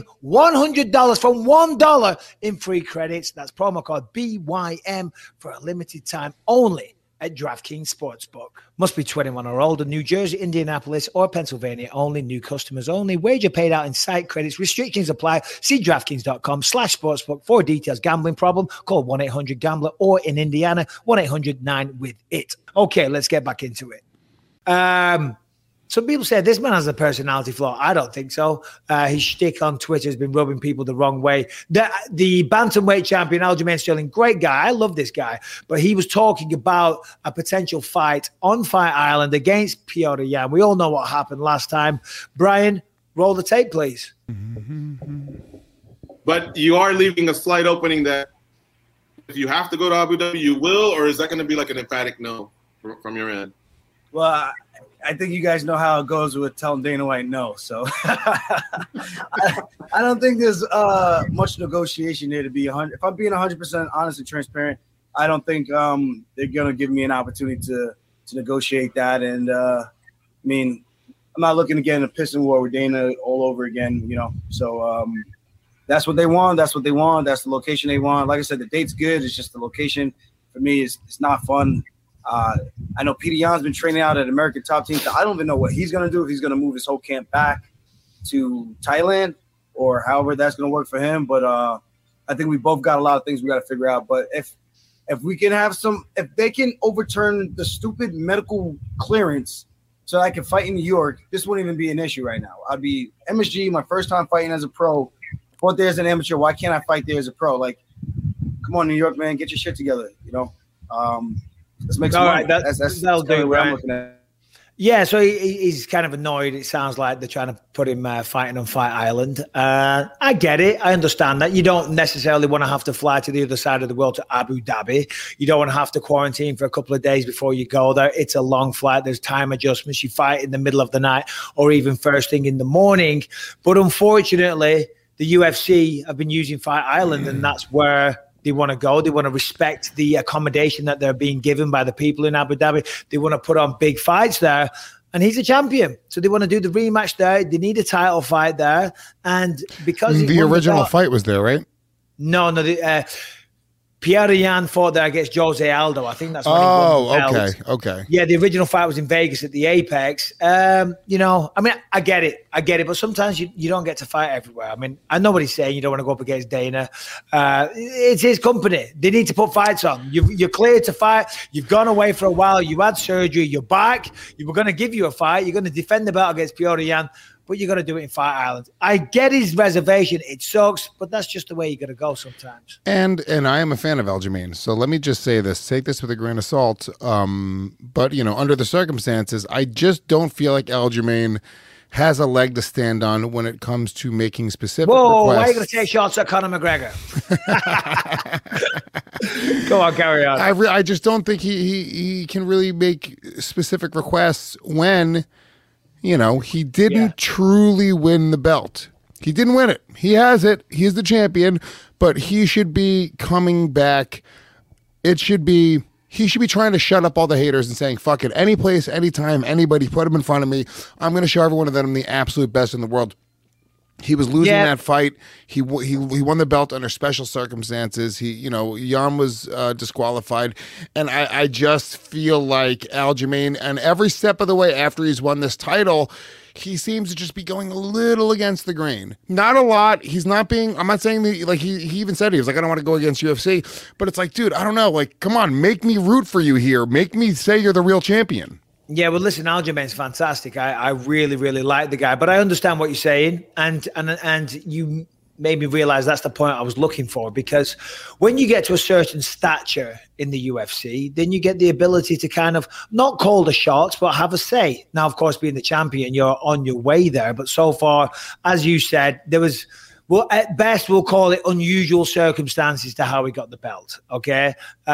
$100 from $1 in free credits. That's promo code BYM for a limited time only at DraftKings Sportsbook. Must be 21 or older. New Jersey, Indianapolis, or Pennsylvania only. New customers only. Wager paid out in site credits. Restrictions apply. See DraftKings.com/sportsbook for details. Gambling problem? Call 1-800-GAMBLER or in Indiana, 1-800-9-WITH-IT. Okay, let's get back into it. Some people say this man has a personality flaw. I don't think so. His shtick on Twitter has been rubbing people the wrong way. The bantamweight champion, Aljamain Sterling, great guy. I love this guy. But he was talking about a potential fight on Fight Island against Petr Yan. We all know what happened last time. Brian, roll the tape, please. But you are leaving a slight opening that if you have to go to Abu Dhabi, you will, or is that going to be like an emphatic no from your end? Well, I think you guys know how it goes with telling Dana White no. So I don't think there's much negotiation there to be 100. If I'm being 100% honest and transparent, I don't think they're going to give me an opportunity to negotiate that. And I mean, I'm not looking to get in a pissing war with Dana all over again, you know. So that's what they want. That's what they want. That's the location they want. Like I said, the date's good. It's just the location for me it's not fun. I know Petr Yan's been training out at American Top Team. I don't even know what he's going to do, if he's going to move his whole camp back to Thailand or however that's going to work for him. But I think we both got a lot of things we got to figure out. But if we can have if they can overturn the stupid medical clearance so I can fight in New York, this wouldn't even be an issue right now. I'd be MSG, my first time fighting as a pro. Fought there as an amateur. Why can't I fight there as a pro? Like, come on, New York, man, get your shit together, you know? Let's make some money. Right, that'll do, the way right? I'm looking at it. Yeah, so he's kind of annoyed. It sounds like they're trying to put him fighting on Fight Island. I get it. I understand that. You don't necessarily want to have to fly to the other side of the world to Abu Dhabi. You don't want to have to quarantine for a couple of days before you go there. It's a long flight. There's time adjustments. You fight in the middle of the night or even first thing in the morning. But unfortunately, the UFC have been using Fight Island, and that's where they want to go. They want to respect the accommodation that they're being given by the people in Abu Dhabi. They want to put on big fights there. And he's a champion. So they want to do the rematch there. They need a title fight there. And because the original fight was there, right? No, Pierre Yan fought there against Jose Aldo. I think that's when he won the belt. Okay. Yeah, the original fight was in Vegas at the Apex. I mean, I get it. But sometimes you don't get to fight everywhere. I mean, I know what he's saying. You don't want to go up against Dana. It's his company. They need to put fights on. You're cleared to fight. You've gone away for a while. You had surgery. You're back. You were going to give you a fight. You're going to defend the belt against Pierre Yan. But you got to do it in Fight Island. I get his reservation. It sucks, but that's just the way you got to go sometimes. And I am a fan of Aljamain. So let me just say this. Take this with a grain of salt. But, under the circumstances, I just don't feel like Aljamain has a leg to stand on when it comes to making specific requests. Why are you going to take shots at Conor McGregor? Go on, carry on. I just don't think he can really make specific requests when... he didn't truly win the belt. He didn't win it. He has it. He's the champion, but he should be coming back. He should be trying to shut up all the haters and saying, fuck it, any place, anytime, anybody, put him in front of me. I'm going to show everyone that I'm the absolute best in the world. He was losing that fight. He won the belt under special circumstances. Jan was disqualified, and I just feel like Aljamain, and every step of the way after he's won this title, he seems to just be going a little against the grain. Not a lot. He's not being. I'm not saying that. He even said he was like, I don't want to go against UFC, but it's like, dude, I don't know. Like, come on, make me root for you here. Make me say you're the real champion. Yeah, well, listen, Aljamain's fantastic. I really, really like the guy, but I understand what you're saying, and you made me realize that's the point I was looking for, because when you get to a certain stature in the UFC, then you get the ability to kind of not call the shots, but have a say. Now, of course, being the champion, you're on your way there, but so far, as you said, there was... Well, at best, we'll call it unusual circumstances to how he got the belt, okay?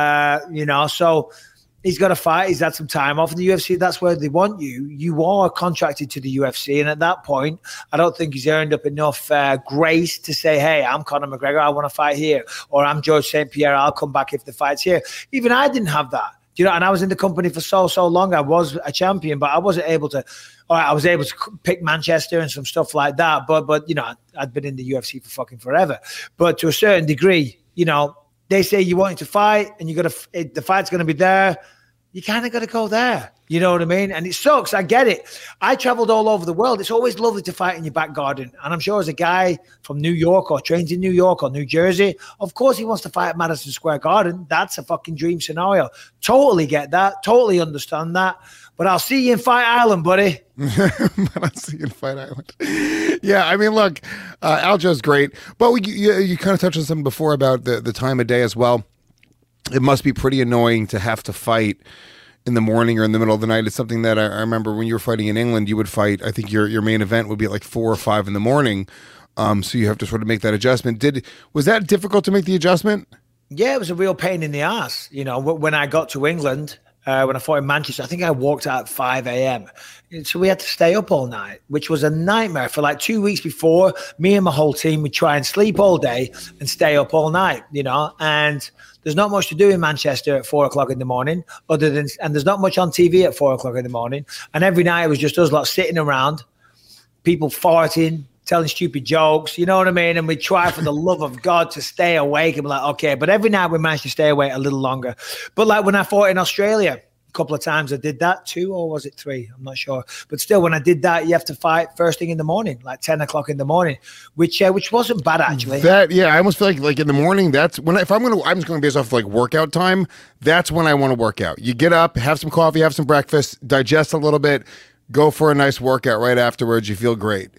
So... He's got to fight. He's had some time off in the UFC. That's where they want you. You are contracted to the UFC. And at that point, I don't think he's earned up enough grace to say, hey, I'm Conor McGregor. I want to fight here. Or I'm George St. Pierre. I'll come back if the fight's here. Even I didn't have that. And I was in the company for so long. I was a champion, but I wasn't able to. I was able to pick Manchester and some stuff like that. But I'd been in the UFC for fucking forever. But to a certain degree, they say you want to fight and the fight's going to be there. You kind of got to go there. You know what I mean? And it sucks. I get it. I traveled all over the world. It's always lovely to fight in your back garden. And I'm sure as a guy from New York or trains in New York or New Jersey, of course he wants to fight at Madison Square Garden. That's a fucking dream scenario. Totally get that. Totally understand that. But I'll see you in Fight Island, buddy. But I'll see you in Fight Island. Yeah, I mean, look, Aljo's great. But you kind of touched on something before about the time of day as well. It must be pretty annoying to have to fight in the morning or in the middle of the night. It's something that I remember when you were fighting in England, you would fight. I think your main event would be at like 4 or 5 in the morning. So you have to sort of make that adjustment. Was that difficult to make the adjustment? Yeah, it was a real pain in the ass. When I got to England, when I fought in Manchester, I think I walked out at 5 a.m. So we had to stay up all night, which was a nightmare. For like 2 weeks before, me and my whole team would try and sleep all day and stay up all night, and there's not much to do in Manchester at 4 o'clock in the morning, and there's not much on TV at 4 o'clock in the morning. And every night it was just us lot sitting around, people farting, telling stupid jokes, you know what I mean? And we try for the love of God to stay awake and be like, okay, but every night we managed to stay awake a little longer. But like when I fought in Australia, a couple of times I did that 2 or was it 3? I'm not sure. But still, when I did that, you have to fight first thing in the morning, like 10 o'clock in the morning, which wasn't bad actually. I almost feel like in the morning, that's when I'm just going based off like workout time. That's when I want to work out. You get up, have some coffee, have some breakfast, digest a little bit, go for a nice workout right afterwards. You feel great.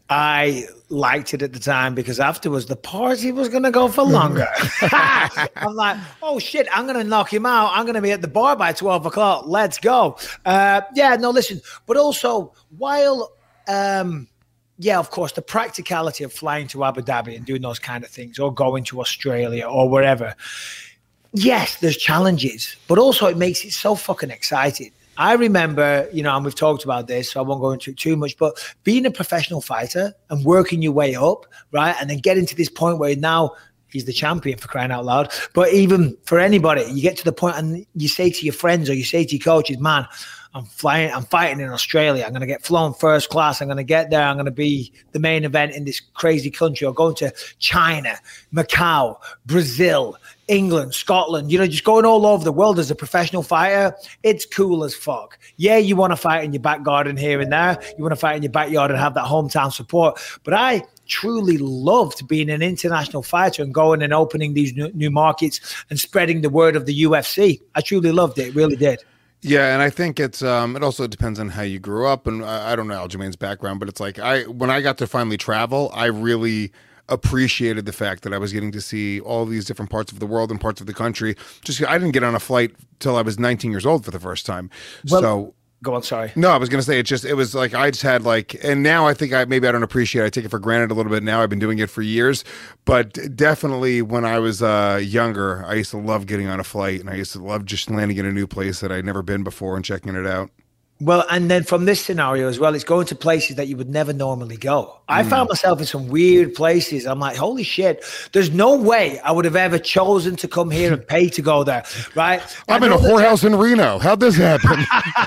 I liked it at the time because afterwards the party was going to go for longer. I'm like, oh shit, I'm going to knock him out. I'm going to be at the bar by 12 o'clock. Let's go. Listen, but also while, of course, the practicality of flying to Abu Dhabi and doing those kind of things, or going to Australia or wherever. Yes, there's challenges, but also it makes it so fucking exciting. I remember, and we've talked about this, so I won't go into it too much, but being a professional fighter and working your way up, right? And then getting to this point where now he's the champion, for crying out loud. But even for anybody, you get to the point and you say to your friends or you say to your coaches, man, I'm fighting in Australia. I'm going to get flown first class. I'm going to get there. I'm going to be the main event in this crazy country, or going to China, Macau, Brazil, England, Scotland, just going all over the world as a professional fighter. It's cool as fuck. Yeah, you want to fight in your back garden here and there. You want to fight in your backyard and have that hometown support. But I truly loved being an international fighter and going and opening these new markets and spreading the word of the UFC. I truly loved it. Really did. Yeah, and I think it's it also depends on how you grew up, and I don't know Aljamain's background, but it's like when I got to finally travel, I really appreciated the fact that I was getting to see all these different parts of the world and parts of the country. Just I didn't get on a flight till I was 19 years old for the first time. So go on, sorry. No, I was going to say it was like I just had and now I think maybe I don't appreciate it. I take it for granted a little bit now. I've been doing it for years, but definitely when I was younger, I used to love getting on a flight, and I used to love just landing in a new place that I'd never been before and checking it out. Well, and then from this scenario as well, it's going to places that you would never normally go. I found myself in some weird places. I'm like, holy shit, there's no way I would have ever chosen to come here and pay to go there, right? I'm in a whorehouse in Reno. How'd this happen?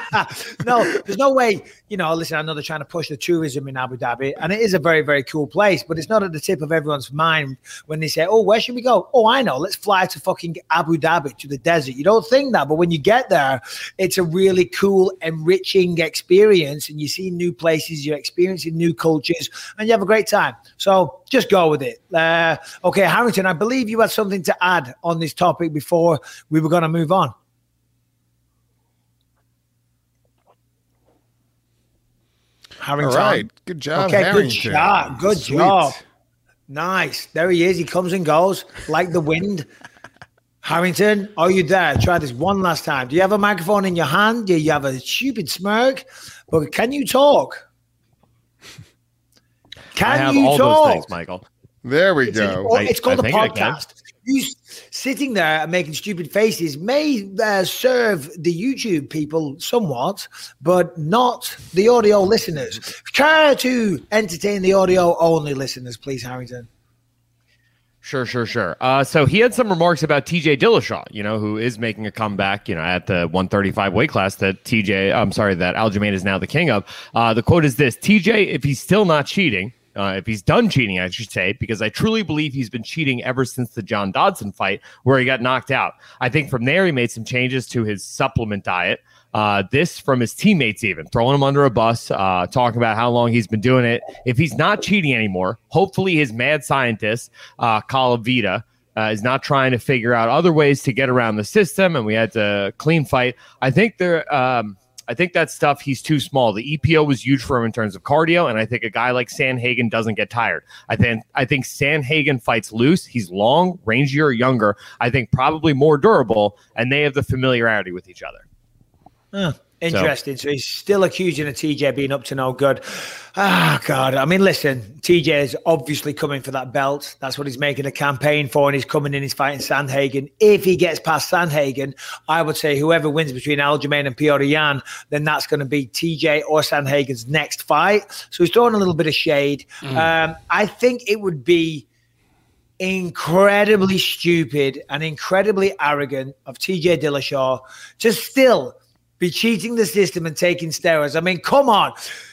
No, there's no way, listen, I know they're trying to push the tourism in Abu Dhabi, and it is a very, very cool place, but it's not at the tip of everyone's mind when they say, oh, where should we go? Oh, I know, let's fly to fucking Abu Dhabi, to the desert. You don't think that, but when you get there, it's a really cool, enriching experience, and you see new places, you're experiencing new cultures, and you have a great time. So just go with it. Okay, Harrington, I believe you had something to add on this topic before we were going to move on. Harrington. All right, good job, okay, Harrington. Good job. Nice. There he is. He comes and goes like the wind. Harrington, are you there? Try this one last time. Do you have a microphone in your hand? Do you have a stupid smirk? But can you talk? I have all those things, Michael. There we go. It's called a podcast. You sitting there and making stupid faces may serve the YouTube people somewhat, but not the audio listeners. Try to entertain the audio only listeners, please, Harrington. Sure. So he had some remarks about TJ Dillashaw, who is making a comeback, at the 135 weight class that that Aljamain is now the king of. The quote is this: TJ, if he's still not cheating, if he's done cheating, I should say, because I truly believe he's been cheating ever since the John Dodson fight where he got knocked out. I think from there he made some changes to his supplement diet. This from his teammates, even throwing him under a bus, talking about how long he's been doing it. If he's not cheating anymore, hopefully his mad scientist, Calavita, is not trying to figure out other ways to get around the system. And we had to clean fight. I think that stuff, he's too small. The EPO was huge for him in terms of cardio, and I think a guy like Sandhagen doesn't get tired. I think Sandhagen fights loose. He's long, rangier, younger. I think probably more durable, and they have the familiarity with each other. Interesting. So he's still accusing of TJ being up to no good. God. I mean, listen, TJ is obviously coming for that belt. That's what he's making a campaign for, and he's coming in, he's fighting Sandhagen. If he gets past Sandhagen, I would say whoever wins between Aljamain and Petr Yan, then that's going to be TJ or Sandhagen's next fight. So he's throwing a little bit of shade. I think it would be incredibly stupid and incredibly arrogant of TJ Dillashaw to still be cheating the system and taking steroids. I mean, come on.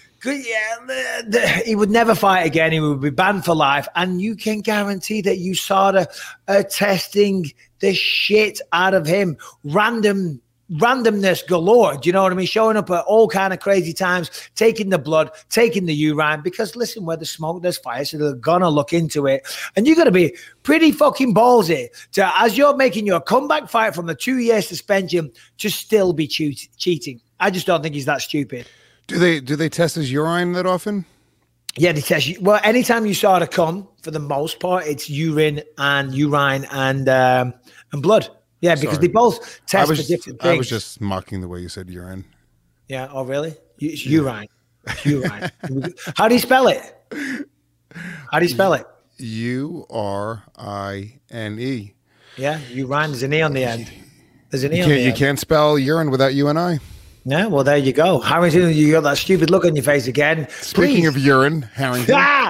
He would never fight again. He would be banned for life. And you can guarantee that you saw testing the shit out of him. Randomness galore. Do you know what I mean? Showing up at all kind of crazy times, taking the blood, taking the urine. Because listen, where there's smoke, there's fire. So they're going to look into it. And you're going to be pretty fucking ballsy to, as you're making your comeback fight from the 2-year suspension, to still be cheating. I just don't think he's that stupid. Do they test his urine that often? Yeah, they test you. Well, anytime you saw it come, for the most part, it's urine and blood. Yeah, because Sorry. they both test for different things. I was just mocking the way you said urine. Yeah. Oh, really? It's urine. Urine. How do you spell it? How do you spell it? URINE. Yeah, urine. There's an E on the end. There's an E on the end. You can't spell urine without U and I. Yeah, well, there you go. Harrington, you got that stupid look on your face again. Speaking of urine, Harrington.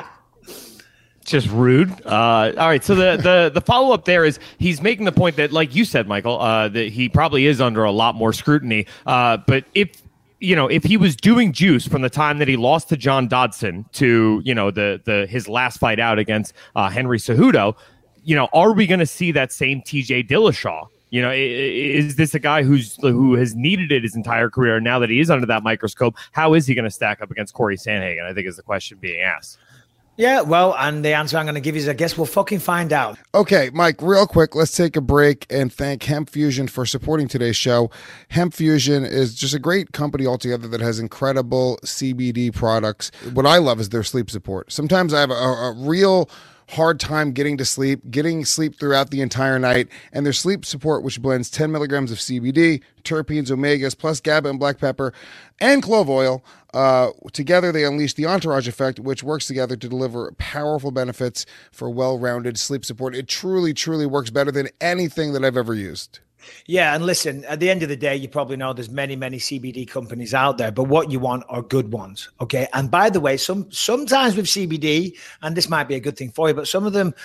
Just rude. All right. So the follow up there is he's making the point that, like you said, Michael, that he probably is under a lot more scrutiny. But if he was doing juice from the time that he lost to John Dodson to his last fight out against Henry Cejudo, are we going to see that same TJ Dillashaw? Is this a guy who has needed it his entire career? Now that he is under that microscope, how is he going to stack up against Corey Sandhagen? I think is the question being asked. Yeah, well, and the answer I'm going to give you is I guess we'll fucking find out. Okay, Mike, real quick, let's take a break and thank Hemp Fusion for supporting today's show. Hemp Fusion is just a great company altogether that has incredible CBD products. What I love is their sleep support. Sometimes I have a real hard time getting sleep throughout the entire night, and their sleep support, which blends 10 milligrams of CBD, terpenes, omegas, plus GABA and black pepper, and clove oil. Together, they unleash the entourage effect, which works together to deliver powerful benefits for well-rounded sleep support. It truly, truly works better than anything that I've ever used. Yeah, and listen, at the end of the day, you probably know there's many, many CBD companies out there, but what you want are good ones, okay? And by the way, sometimes with CBD, and this might be a good thing for you, but some of them,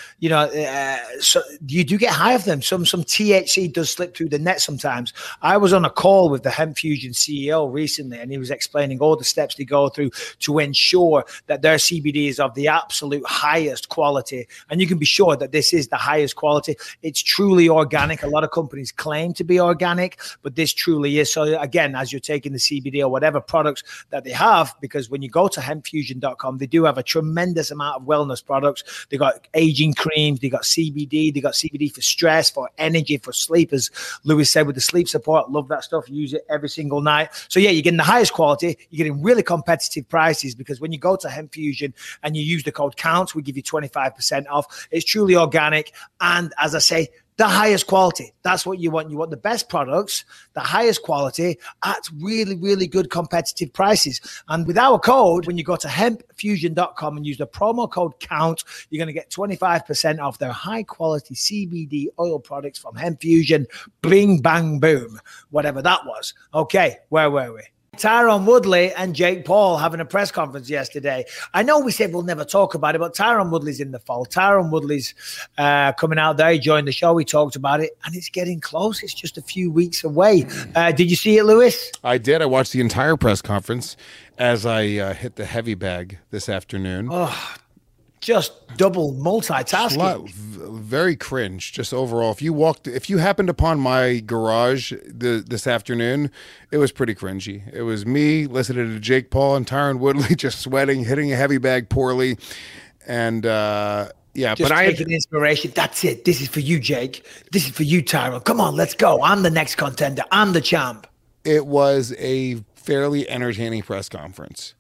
so you do get high of them. Some THC does slip through the net sometimes. I was on a call with the Hemp Fusion CEO recently, and he was explaining all the steps they go through to ensure that their CBD is of the absolute highest quality. And you can be sure that this is the highest quality. It's truly organic. A lot of companies claim to be organic, but this truly is. So again, as you're taking the CBD or whatever products that they have, because when you go to hempfusion.com, they do have a tremendous amount of wellness products. They got aging creams, they got CBD, they got CBD for stress, for energy, for sleep, as Lewis said with the sleep support. Love that stuff. Use it every single night. So yeah, you're getting the highest quality. You're getting really competitive prices, because when you go to Hemp Fusion and you use the code COUNT, we give you 25% off. It's truly organic. And as I say, the highest quality. That's what you want. You want the best products, the highest quality at really, really good competitive prices. And with our code, when you go to hempfusion.com and use the promo code COUNT, you're going to get 25% off their high quality CBD oil products from Hemp Fusion. Bing, bang, boom. Whatever that was. Okay, where were we? Tyron Woodley and Jake Paul having a press conference yesterday. I know we said we'll never talk about it, but Tyron Woodley's in the fold. Tyron Woodley's coming out there. He joined the show. We talked about it, and it's getting close. It's just a few weeks away. Did you see it, Lewis? I did. I watched the entire press conference as I hit the heavy bag this afternoon. Oh, just double multitasking. Very cringe, just overall. If you happened upon my garage this afternoon, it was pretty cringy. It was me listening to Jake Paul and Tyron Woodley just sweating, hitting a heavy bag poorly. And yeah, just but taking inspiration. That's it. This is for you, Jake. This is for you, Tyron. Come on, let's go. I'm the next contender. I'm the champ. It was a fairly entertaining press conference.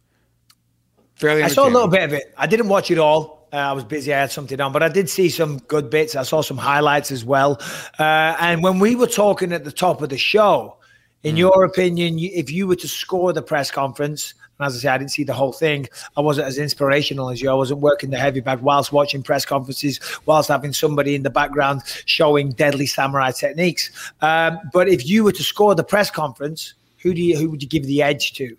I saw a little bit of it. I didn't watch it all. I was busy. I had something on, but I did see some good bits. I saw some highlights as well. And when we were talking at the top of the show, in your opinion, if you were to score the press conference, and as I say, I didn't see the whole thing. I wasn't as inspirational as you. I wasn't working the heavy bag whilst watching press conferences, whilst having somebody in the background showing deadly samurai techniques. But if you were to score the press conference, who would you give the edge to?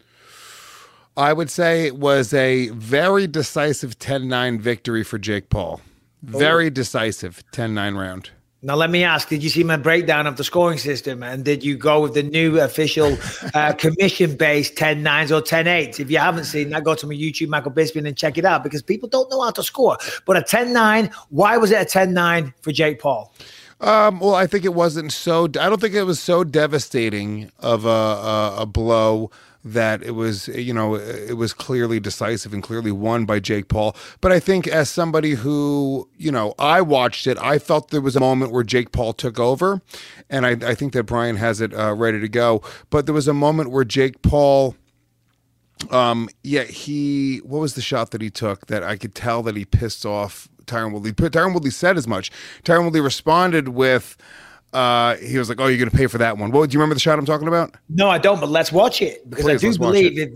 I would say it was a very decisive 10-9 victory for Jake Paul. Very decisive 10-9 round. Now, let me ask, did you see my breakdown of the scoring system? And did you go with the new official commission-based 10-9s or 10-8s? If you haven't seen that, go to my YouTube, Michael Bisping, and check it out, because people don't know how to score. But a 10-9, why was it a 10-9 for Jake Paul? Well, I think it wasn't so. I don't think it was so devastating of a blow that it was, it was clearly decisive and clearly won by Jake Paul. But I think as somebody who, I watched it, I felt there was a moment where Jake Paul took over, and I think that Brian has it ready to go. But there was a moment where Jake Paul What was the shot that he took that I could tell that he pissed off Tyron Woodley? Tyron Woodley said as much. Tyron Woodley responded with, he was like, "Oh, you're going to pay for that one." Well, do you remember the shot I'm talking about? No, I don't, but let's watch it because Please, I do believe that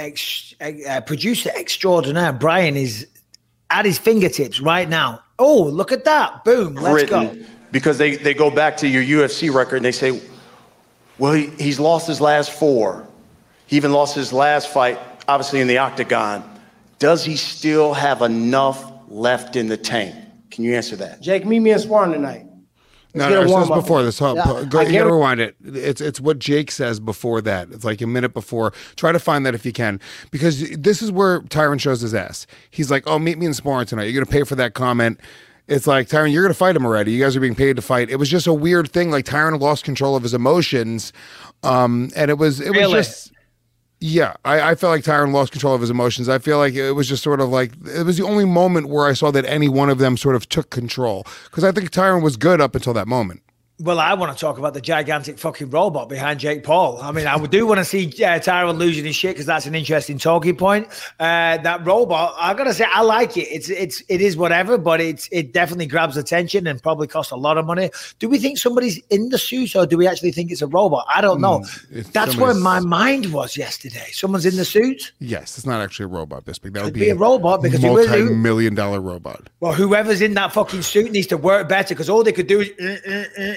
the producer extraordinaire, Brian, is at his fingertips right now. Oh, look at that. Boom. Let's go. Because they go back to your UFC record and they say, well, he's lost his last 4. He even lost his last fight, obviously in the octagon. Does he still have enough left in the tank? Can you answer that? Jake, meet me in sparring tonight. No, this was before this. You gotta rewind it. It's what Jake says before that. It's like a minute before. Try to find that if you can, because this is where Tyron shows his ass. He's like, "Oh, meet me in sparring tonight. You're gonna pay for that comment." It's like, Tyron, you're gonna fight him already. You guys are being paid to fight. It was just a weird thing. Like Tyron lost control of his emotions, and it was just. Yeah, I felt like Tyron lost control of his emotions. I feel like it was just sort of like, it was the only moment where I saw that any one of them sort of took control. Because I think Tyron was good up until that moment. Well, I want to talk about the gigantic fucking robot behind Jake Paul. I mean, I do want to see Tyron losing his shit because that's an interesting talking point. That robot, I gotta say, I like it. It is whatever, but it definitely grabs attention and probably costs a lot of money. Do we think somebody's in the suit or do we actually think it's a robot? I don't know. That's where my mind was yesterday. Someone's in the suit. Yes, it's not actually a robot this big. That would be a robot because multi-million-dollar robot. Well, whoever's in that fucking suit needs to work better because all they could do is.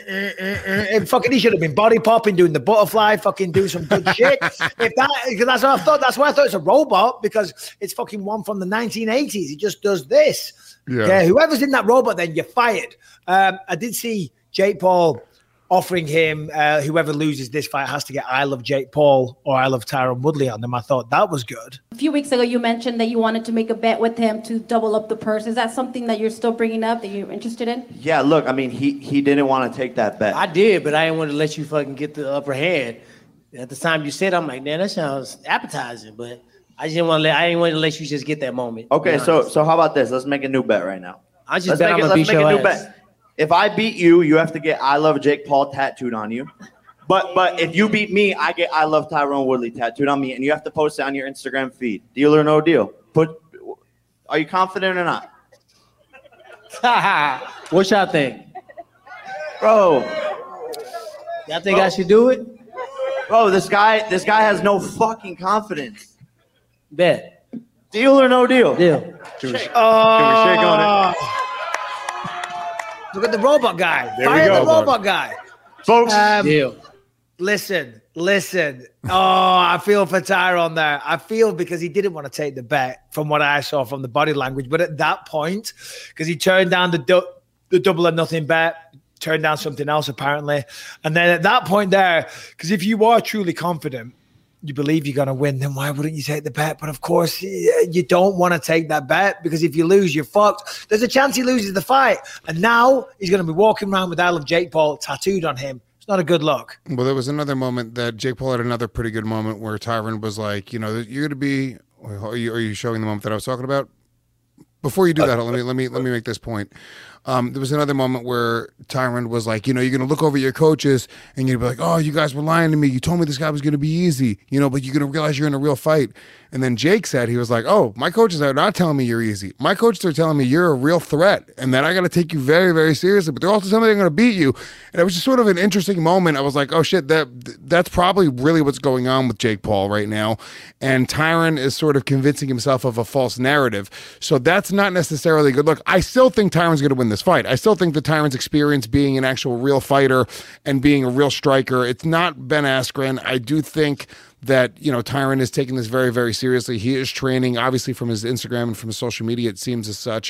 And fucking he should have been body popping, doing the butterfly, fucking doing some good shit. Because that's what I thought. That's why I thought it's a robot, because it's fucking one from the 1980s. He just does this. Yeah. Whoever's in that robot, then you're fired. I did see Jake Paul offering him, whoever loses this fight has to get I Love Jake Paul or I Love Tyron Woodley on them. I thought that was good. A few weeks ago, you mentioned that you wanted to make a bet with him to double up the purse. Is that something that you're still bringing up, that you're interested in? Yeah, look, I mean, he didn't want to take that bet. I did, but I didn't want to let you fucking get the upper hand. At the time you said, I'm like, man, that sounds appetizing, but I didn't want to let you just get that moment. Okay, so how about this? Let's make a new bet right now. Let's make a new bet. If I beat you, you have to get I Love Jake Paul tattooed on you. But if you beat me, I get I Love Tyron Woodley tattooed on me, and you have to post it on your Instagram feed. Deal or no deal? Are you confident or not? What y'all think? Bro. Y'all think I should do it? Bro, this guy has no fucking confidence. Bet. Deal or no deal? Deal. Can we shake on it? Look at the robot guy. There we go. The robot guy. Folks, deal. Listen. Oh, I feel for Tyron there. I feel because he didn't want to take the bet from what I saw from the body language. But at that point, because he turned down the double or nothing bet, turned down something else apparently. And then at that point there, because if you are truly confident, you believe you're going to win, then why wouldn't you take the bet? But of course, you don't want to take that bet because if you lose, you're fucked. There's a chance he loses the fight. And now he's going to be walking around with I Love Jake Paul tattooed on him. It's not a good look. Well, there was another moment that Jake Paul had another pretty good moment where Tyron was like, you're going to be, are you showing the moment that I was talking about? Before you do that, let me make this point. There was another moment where Tyron was like, you're going to look over at your coaches and you're going to be like, oh, you guys were lying to me. You told me this guy was going to be easy, but you're going to realize you're in a real fight. And then Jake said, he was like, oh, my coaches are not telling me you're easy. My coaches are telling me you're a real threat and that I got to take you very, very seriously. But they're also telling me they're going to beat you. And it was just sort of an interesting moment. I was like, oh, shit, that's probably really what's going on with Jake Paul right now. And Tyron is sort of convincing himself of a false narrative. So that's not necessarily good. Look, I still think Tyron's going to win this fight. I still think that Tyron's experience being an actual real fighter and being a real striker, it's not Ben Askren. I do think that, Tyron is taking this very, very seriously. He is training, obviously, from his Instagram and from his social media, it seems as such.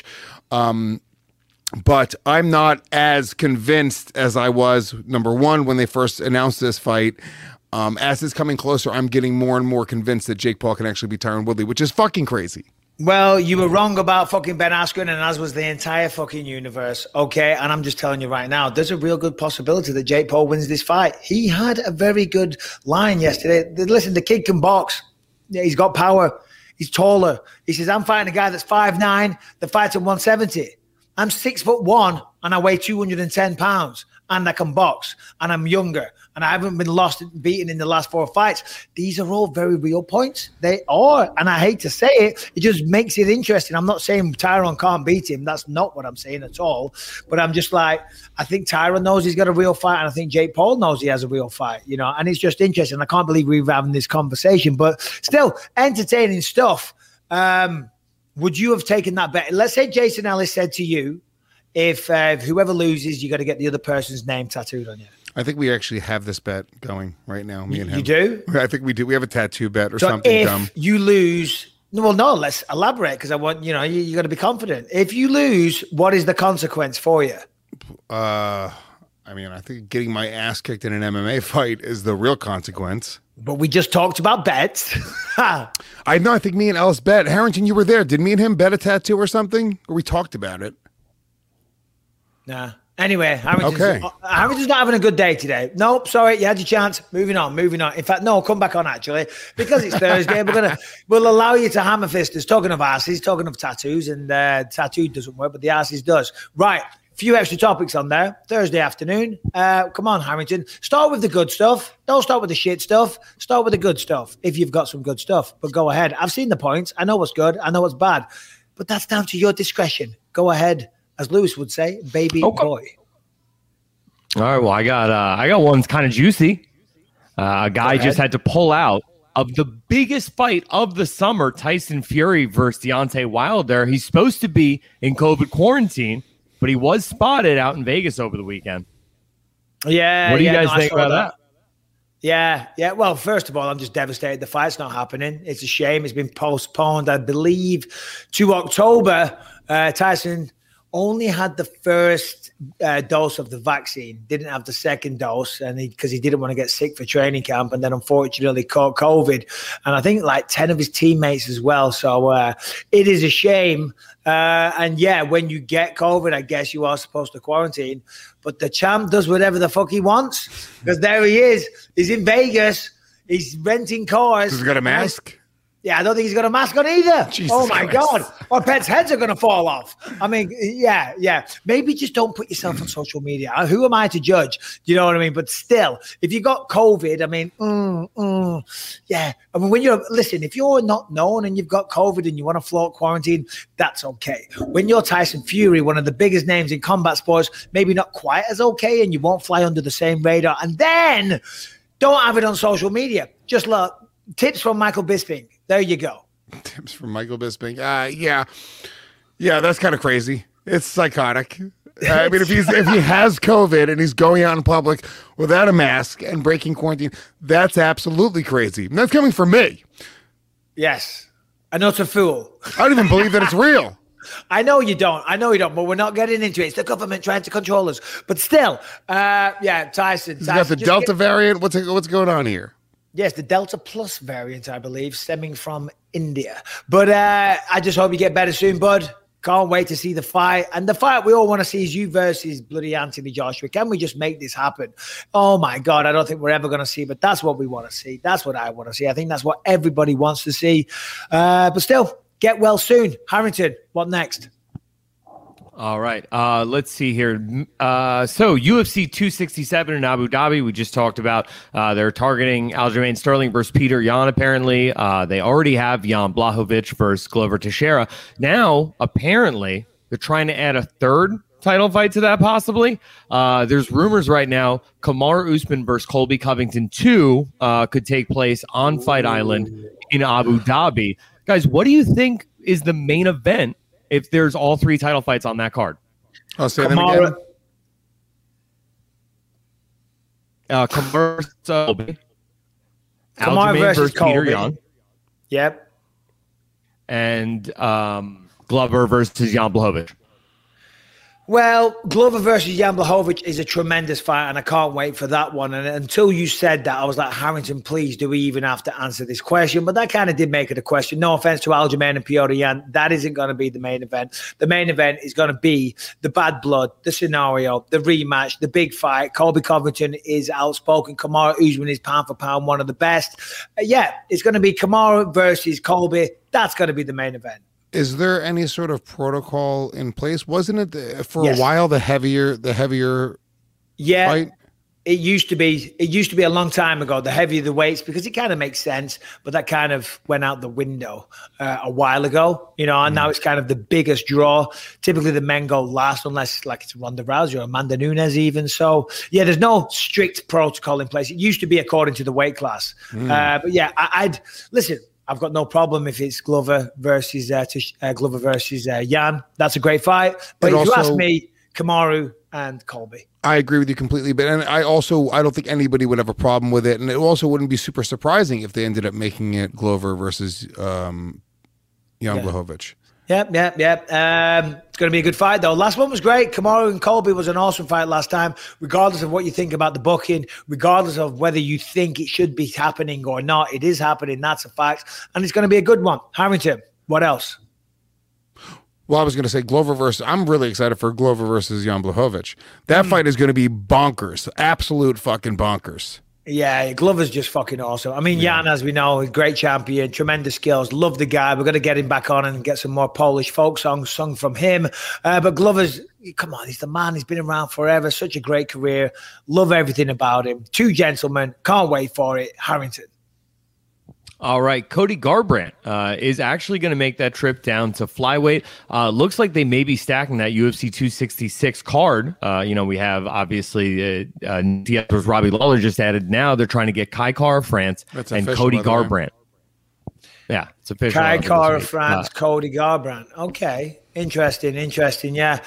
But I'm not as convinced as I was, number one, when they first announced this fight. As it's coming closer, I'm getting more and more convinced that Jake Paul can actually beat Tyron Woodley, which is fucking crazy. Well, you were wrong about fucking Ben Askren, and as was the entire fucking universe, okay? And I'm just telling you right now, there's a real good possibility that Jake Paul wins this fight. He had a very good line yesterday. Listen, the kid can box. Yeah, he's got power. He's taller. He says, I'm fighting a guy that's 5'9", that fights at 170. I'm 6'1" and I weigh 210 pounds and I can box and I'm younger and I haven't been beaten in the last 4 fights. These are all very real points. They are. And I hate to say it. It just makes it interesting. I'm not saying Tyron can't beat him. That's not what I'm saying at all. But I'm just like, I think Tyron knows he's got a real fight. And I think Jake Paul knows he has a real fight, you know, and it's just interesting. I can't believe we're having this conversation, but still entertaining stuff. Would you have taken that bet? Let's say Jason Ellis said to you, if whoever loses, you got to get the other person's name tattooed on you. I think we actually have this bet going right now, me and him. You do? I think we do. We have a tattoo bet or So something if dumb. you lose, well, no, let's elaborate because I want, you know, you got to be confident. If you lose, what is the consequence for you? I mean, I think getting my ass kicked in an MMA fight is the real consequence. But we just talked about bets. I know. I think me and Ellis bet. Harrington, you were there. Did me and him bet a tattoo or something? Or we talked about it? Nah. Anyway, Harrington's not having a good day today. Nope, sorry, you had your chance. Moving on. In fact, no, come back on actually. Because it's Thursday, we'll allow you to hammer fist us. Talking of asses, talking of tattoos, and tattoo doesn't work, but the asses does. Right. Few extra topics on there. Thursday afternoon. Come on, Harrington. Start with the good stuff. Don't start with the shit stuff. Start with the good stuff if you've got some good stuff. But go ahead. I've seen the points. I know what's good. I know what's bad. But that's down to your discretion. Go ahead, as Lewis would say, baby boy. All right. Well, I got one's kind of juicy. A guy just had to pull out of the biggest fight of the summer, Tyson Fury versus Deontay Wilder. He's supposed to be in COVID quarantine, but he was spotted out in Vegas over the weekend. Yeah. What do you guys think about that? Yeah. Well, first of all, I'm just devastated. The fight's not happening. It's a shame. It's been postponed, I believe, to October. Tyson only had the first dose of the vaccine, didn't have the second dose, and because he didn't want to get sick for training camp, and then unfortunately caught COVID, and I think like 10 of his teammates as well. So it is a shame. And yeah, when you get COVID, I guess you are supposed to quarantine, but the champ does whatever the fuck he wants because there he is. He's in Vegas. He's renting cars. He's got a mask. Yeah, I don't think he's got a mask on either. Jesus oh, my Christ. God. Our pets' heads are going to fall off. I mean, yeah. Maybe just don't put yourself on social media. Who am I to judge? Do you know what I mean? But still, if you got COVID, I mean, yeah. I mean, if you're not known and you've got COVID and you want to float quarantine, that's okay. When you're Tyson Fury, one of the biggest names in combat sports, maybe not quite as okay, and you won't fly under the same radar. And then don't have it on social media. Just look, tips from Michael Bisping. There you go. Tips from Michael Bisping. Yeah, that's kind of crazy. It's psychotic. I mean, if he has COVID and he's going out in public without a mask and breaking quarantine, that's absolutely crazy. And that's coming from me. Yes, I'm not a fool. I don't even believe that it's real. I know you don't, but we're not getting into it. It's the government trying to control us. But still, Tyson. He's got the Delta variant. What's going on here? Yes, the Delta Plus variant, I believe, stemming from India. But I just hope you get better soon, bud. Can't wait to see the fight. And the fight we all want to see is you versus bloody Anthony Joshua. Can we just make this happen? Oh, my God. I don't think we're ever going to see, but that's what we want to see. That's what I want to see. I think that's what everybody wants to see. But still, get well soon. Harrington, what next? All right. Let's see here. So UFC 267 in Abu Dhabi, we just talked about. They're targeting Aljamain Sterling versus Peter Yan, apparently. They already have Jan Blachowicz versus Glover Teixeira. Now, apparently, they're trying to add a third title fight to that, possibly. There's rumors right now Kamaru Usman versus Colby Covington 2 could take place on Fight Island in Abu Dhabi. Guys, what do you think is the main event if there's all three title fights on that card? I'll say them again. Kamaru versus Peter Colby. Yan. Yep. And Glover versus Jan Blachowicz. Well, Glover versus Jan Blachowicz is a tremendous fight, and I can't wait for that one. And until you said that, I was like, Harrington, please, do we even have to answer this question? But that kind of did make it a question. No offense to Aljamain and Petr Yan. That isn't going to be the main event. The main event is going to be the bad blood, the scenario, the rematch, the big fight. Colby Covington is outspoken. Kamaru Usman is pound for pound one of the best. It's going to be Kamaru versus Colby. That's going to be the main event. Is there any sort of protocol in place? Wasn't it for Yes. a while the heavier Yeah. fight? It used to be a long time ago, the heavier the weights, because it kind of makes sense, but that kind of went out the window a while ago, and now it's kind of the biggest draw. Typically the men go last unless like it's Ronda Rousey or Amanda Nunes even. So yeah, there's no strict protocol in place. It used to be according to the weight class. But yeah, I'd listen, I've got no problem if it's Glover versus Jan. That's a great fight. But if you ask me, Kamaru and Colby. I agree with you completely, but I don't think anybody would have a problem with it, and it also wouldn't be super surprising if they ended up making it Glover versus Jan Blachowicz. Yep. It's going to be a good fight, though. Last one was great. Kamaru and Colby was an awesome fight last time. Regardless of what you think about the booking, regardless of whether you think it should be happening or not, it is happening. That's a fact, and it's going to be a good one. Harrington, what else? Well, I was going to say I'm really excited for Glover versus Jan Blachowicz. That fight is going to be bonkers. Absolute fucking bonkers. Yeah, Glover's just fucking awesome. I mean, Jan, as we know, is a great champion, tremendous skills. Love the guy. We're going to get him back on and get some more Polish folk songs sung from him. But Glover's, come on, he's the man. He's been around forever. Such a great career. Love everything about him. Two gentlemen. Can't wait for it. Harrington. All right, Cody Garbrandt is actually going to make that trip down to flyweight. Looks like they may be stacking that UFC 266 card. We have obviously Robbie Lawler just added. Now they're trying to get Kai Kara France and Cody Garbrandt. Yeah, it's official. Kai Kara France, Cody Garbrandt. Okay, interesting. Yeah.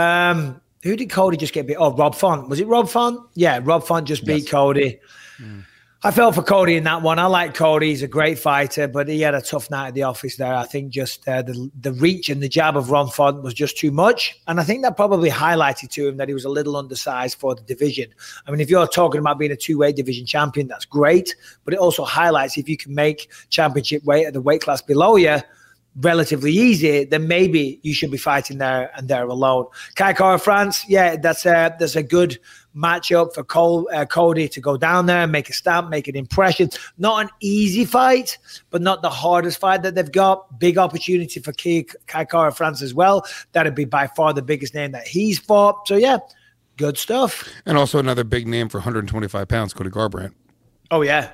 Who did Cody just get beat? Oh, Rob Font. Was it Rob Font? Yeah, Rob Font just beat Cody. I felt for Cody in that one. I like Cody. He's a great fighter, but he had a tough night at the office there. I think just the reach and the jab of Ron Font was just too much. And I think that probably highlighted to him that he was a little undersized for the division. I mean, if you're talking about being a two-weight division champion, that's great. But it also highlights if you can make championship weight at the weight class below you relatively easy, then maybe you should be fighting there and there alone. Kai Kara France, yeah, that's a good matchup for Cody to go down there and make a stamp, make an impression. Not an easy fight, but not the hardest fight that they've got. Big opportunity for Kai Kara France as well. That'd be by far the biggest name that he's fought. So yeah, good stuff. And also another big name for 125 pounds, Cody Garbrandt. Oh, yeah,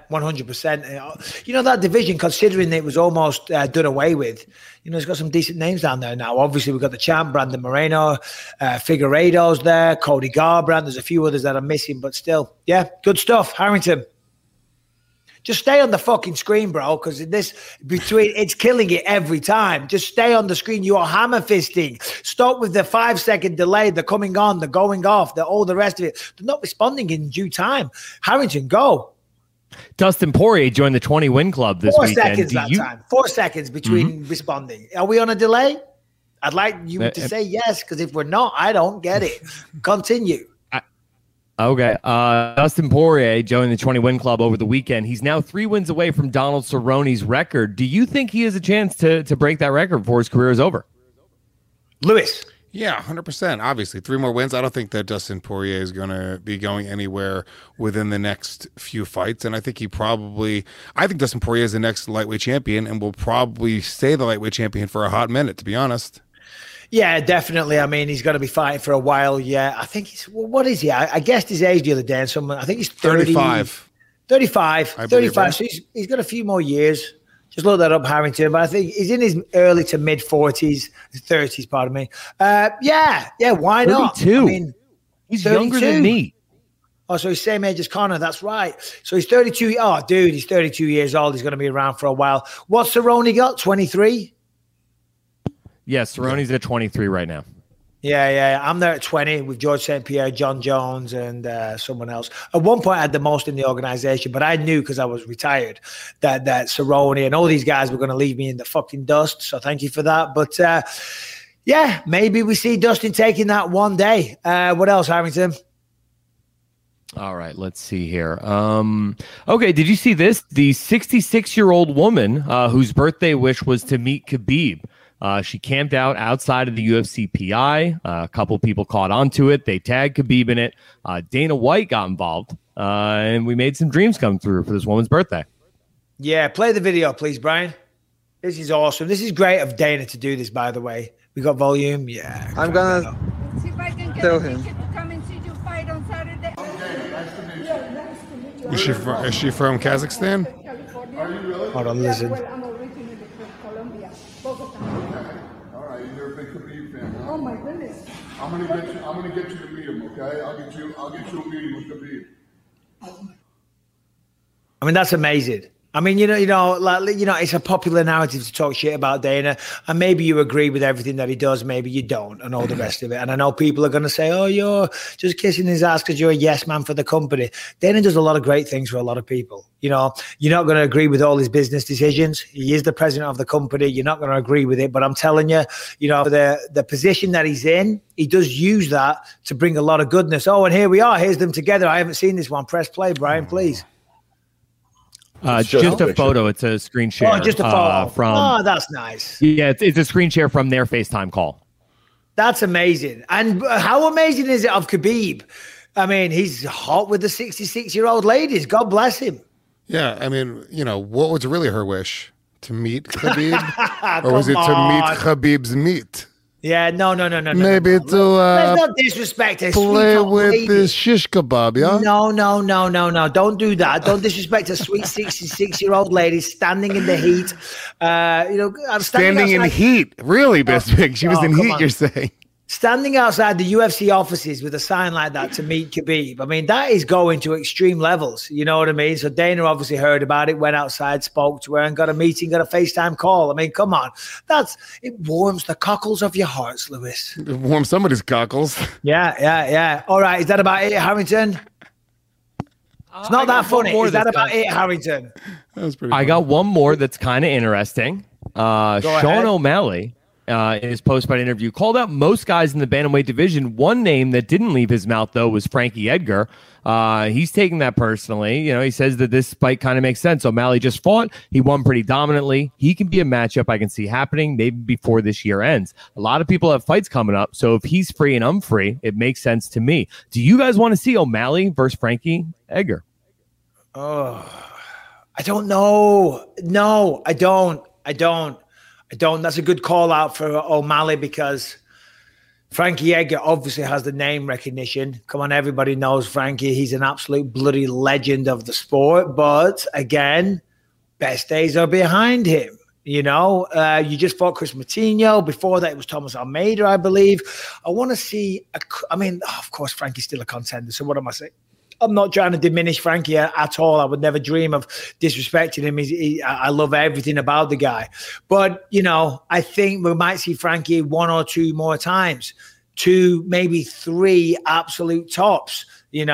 100%. That division, considering it was almost done away with, it's got some decent names down there now. Obviously, we've got the champ, Brandon Moreno, Figueiredo's there, Cody Garbrandt. There's a few others that are missing, but still, yeah, good stuff. Harrington, just stay on the fucking screen, bro, because it's killing it every time. Just stay on the screen. You are hammer fisting. Stop with the 5-second delay, the coming on, the going off, all the rest of it. They're not responding in due time. Harrington, go. Dustin Poirier joined the 20-win club this weekend. 4 seconds time. 4 seconds between responding. Are we on a delay? I'd like you to say yes, because if we're not, I don't get it. Continue. Okay. Dustin Poirier joined the 20-win club over the weekend. He's now 3 wins away from Donald Cerrone's record. Do you think he has a chance to break that record before his career is over? Lewis. Yeah, 100%. Obviously, 3 more wins. I don't think that Dustin Poirier is going to be going anywhere within the next few fights. And I think I think Dustin Poirier is the next lightweight champion and will probably stay the lightweight champion for a hot minute, to be honest. Yeah, definitely. I mean, he's going to be fighting for a while. Yeah, I think what is he? I guessed his age the other day. And I think he's 35. 35. So he's got a few more years. Just look that up, Harrington. But I think he's in his early to mid 30s, pardon me. Yeah, why not? 32. I mean, he's younger than me. Oh, so he's same age as Conor. That's right. So he's 32. Oh, dude, he's 32 years old. He's going to be around for a while. What's Cerrone got? 23? Yes, Cerrone's at 23 right now. Yeah. I'm there at 20 with George St. Pierre, John Jones, and someone else. At one point, I had the most in the organization, but I knew because I was retired that Cerrone and all these guys were going to leave me in the fucking dust. So thank you for that. But yeah, maybe we see Dustin taking that one day. What else, Harrington? All right, let's see here. Okay, did you see this? The 66-year-old woman whose birthday wish was to meet Khabib. She camped out outside of the UFC PI. A couple people caught onto it. They tagged Khabib in it. Dana White got involved, and we made some dreams come through for this woman's birthday. Yeah, play the video, please, Brian. This is awesome. This is great of Dana to do this, by the way. We got volume. Yeah. I'm going to tell him. Is she from Kazakhstan? Are you really? Hold on, listen. Well, I'm originally from Colombia, Bogota. Okay. All right. You're a big Khabib fan, huh? Oh my goodness. I'm gonna get you to meet him. Okay. I'll get you a meeting with Khabib. I mean, that's amazing. I mean, it's a popular narrative to talk shit about Dana, and maybe you agree with everything that he does, maybe you don't, and all the rest of it. And I know people are going to say, "Oh, you're just kissing his ass because you're a yes man for the company." Dana does a lot of great things for a lot of people. You're not going to agree with all his business decisions. He is the president of the company. You're not going to agree with it, but I'm telling you, for the position that he's in, he does use that to bring a lot of goodness. Oh, and here we are. Here's them together. I haven't seen this one. Press play, Brian, please. Just a photo. It's a screen share. Oh, just a photo. From. Oh, that's nice. Yeah, it's a screen share from their FaceTime call. That's amazing. And how amazing is it of Khabib? I mean, he's hot with the 66-year-old ladies. God bless him. Yeah, I mean, what was really her wish? To meet Khabib? Or was it to meet Khabib's meat? Yeah, no. Maybe to let's not disrespect her. play with the shish kebab, yeah? No. Don't do that. Don't disrespect a sweet 66-year-old lady standing in the heat. Standing in heat. Really, Best Pig? She was in heat, you're saying? Standing outside the UFC offices with a sign like that to meet Khabib. I mean, that is going to extreme levels. You know what I mean? So Dana obviously heard about it, went outside, spoke to her, and got a meeting, got a FaceTime call. I mean, come on. It warms the cockles of your hearts, Lewis. It warms somebody's cockles. Yeah. All right. Is that about it, Harrington? It's not that funny. Is that about it, Harrington? That was pretty I got one more that's kind of interesting. Sean O'Malley, in his post-fight interview, called out most guys in the bantamweight division. One name that didn't leave his mouth, though, was Frankie Edgar. He's taking that personally. He says that this fight kind of makes sense. O'Malley just fought. He won pretty dominantly. He can be a matchup I can see happening maybe before this year ends. A lot of people have fights coming up, so if he's free and I'm free, it makes sense to me. Do you guys want to see O'Malley versus Frankie Edgar? Oh, I don't know. No, I don't. That's a good call out for O'Malley because Frankie Edgar obviously has the name recognition. Come on, everybody knows Frankie. He's an absolute bloody legend of the sport. But again, best days are behind him. You just fought Chris Moutinho. Before that, it was Thomas Almeida, I believe. I want to see, of course, Frankie's still a contender. So what am I saying? I'm not trying to diminish Frankie at all. I would never dream of disrespecting him. I love everything about the guy. But, I think we might see Frankie one or two more times. 2, maybe 3 absolute tops.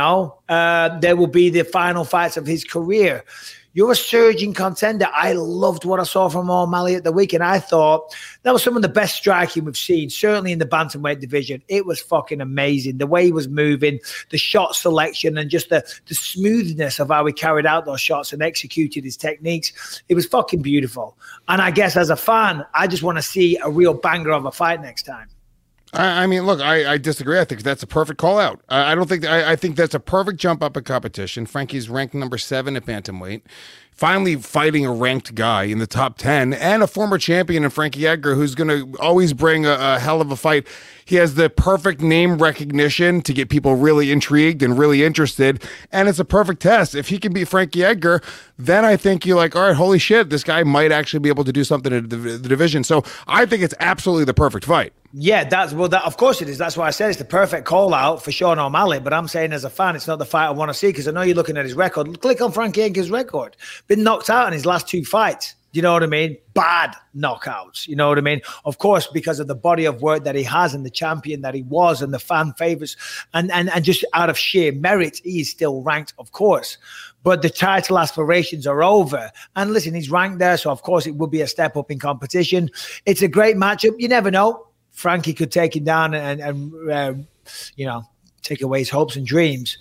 There will be the final fights of his career. You're a surging contender. I loved what I saw from O'Malley at the weekend. I thought that was some of the best striking we've seen, certainly in the bantamweight division. It was fucking amazing. The way he was moving, the shot selection, and just the smoothness of how he carried out those shots and executed his techniques. It was fucking beautiful. And I guess as a fan, I just want to see a real banger of a fight next time. I mean, look, I disagree. I think that's a perfect call out. I think that's a perfect jump up in competition. Frankie's ranked number 7 at bantamweight. Finally fighting a ranked guy in the top 10 and a former champion in Frankie Edgar, who's going to always bring a hell of a fight. He has the perfect name recognition to get people really intrigued and really interested. And it's a perfect test. If he can beat Frankie Edgar, then I think you're like, all right, holy shit, this guy might actually be able to do something in the division. So I think it's absolutely the perfect fight. Yeah, of course it is. That's why I said it's the perfect call out for Sean O'Malley. But I'm saying as a fan, it's not the fight I want to see because I know you're looking at his record. Click on Frankie Edgar's record. Been knocked out in his last 2 fights. You know what I mean? Bad knockouts. You know what I mean? Of course, because of the body of work that he has and the champion that he was and the fan favorites and just out of sheer merit, he is still ranked, of course. But the title aspirations are over. And listen, he's ranked there, so of course it would be a step up in competition. It's a great matchup. You never know. Frankie could take him down and take away his hopes and dreams.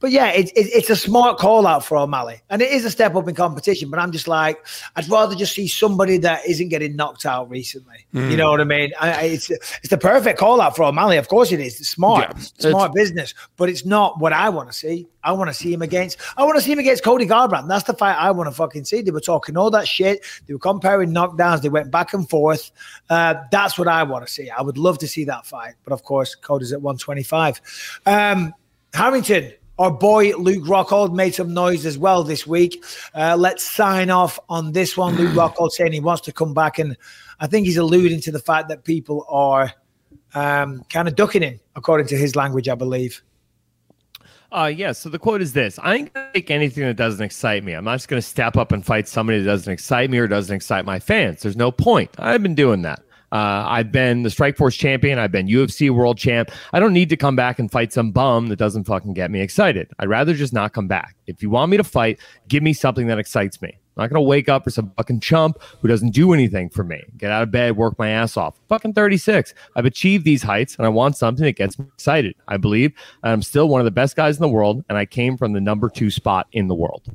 But yeah, it's a smart call out for O'Malley, and it is a step up in competition. But I'm just like, I'd rather just see somebody that isn't getting knocked out recently. You know what I mean? It's the perfect call out for O'Malley. Of course it is. It's smart, smart business, but it's not what I want to see. I want to see him against Cody Garbrandt. That's the fight I want to fucking see. They were talking all that shit. They were comparing knockdowns. They went back and forth. That's what I want to see. I would love to see that fight. But of course, Cody's at 125. Harrington, our boy Luke Rockhold made some noise as well this week. Let's sign off on this one. Luke Rockhold saying he wants to come back, and I think he's alluding to the fact that people are kind of ducking him, according to his language, I believe. Yeah, so the quote is this: I ain't going to take anything that doesn't excite me. I'm not just going to step up and fight somebody that doesn't excite me or doesn't excite my fans. There's no point. I've been doing that. I've been the Strikeforce champion. I've been UFC world champ. I don't need to come back and fight some bum that doesn't fucking get me excited. I'd rather just not come back. If you want me to fight, give me something that excites me. I'm not going to wake up for some fucking chump who doesn't do anything for me. Get out of bed, work my ass off. Fucking 36. I've achieved these heights, and I want something that gets me excited. I believe I'm still one of the best guys in the world, and I came from the number 2 spot in the world.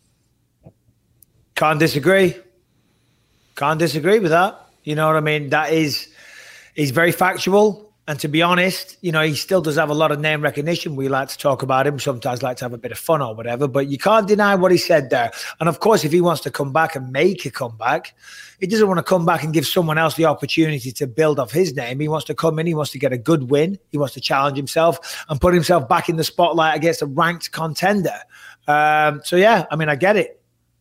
Can't disagree. Can't disagree with that. You know what I mean? He's very factual. And to be honest, you know, he still does have a lot of name recognition. We like to talk about him, sometimes like to have a bit of fun or whatever, but you can't deny what he said there. And of course, if he wants to come back and make a comeback, he doesn't want to come back and give someone else the opportunity to build off his name. He wants to come in, he wants to get a good win, he wants to challenge himself and put himself back in the spotlight against a ranked contender. So yeah, I mean, I get it.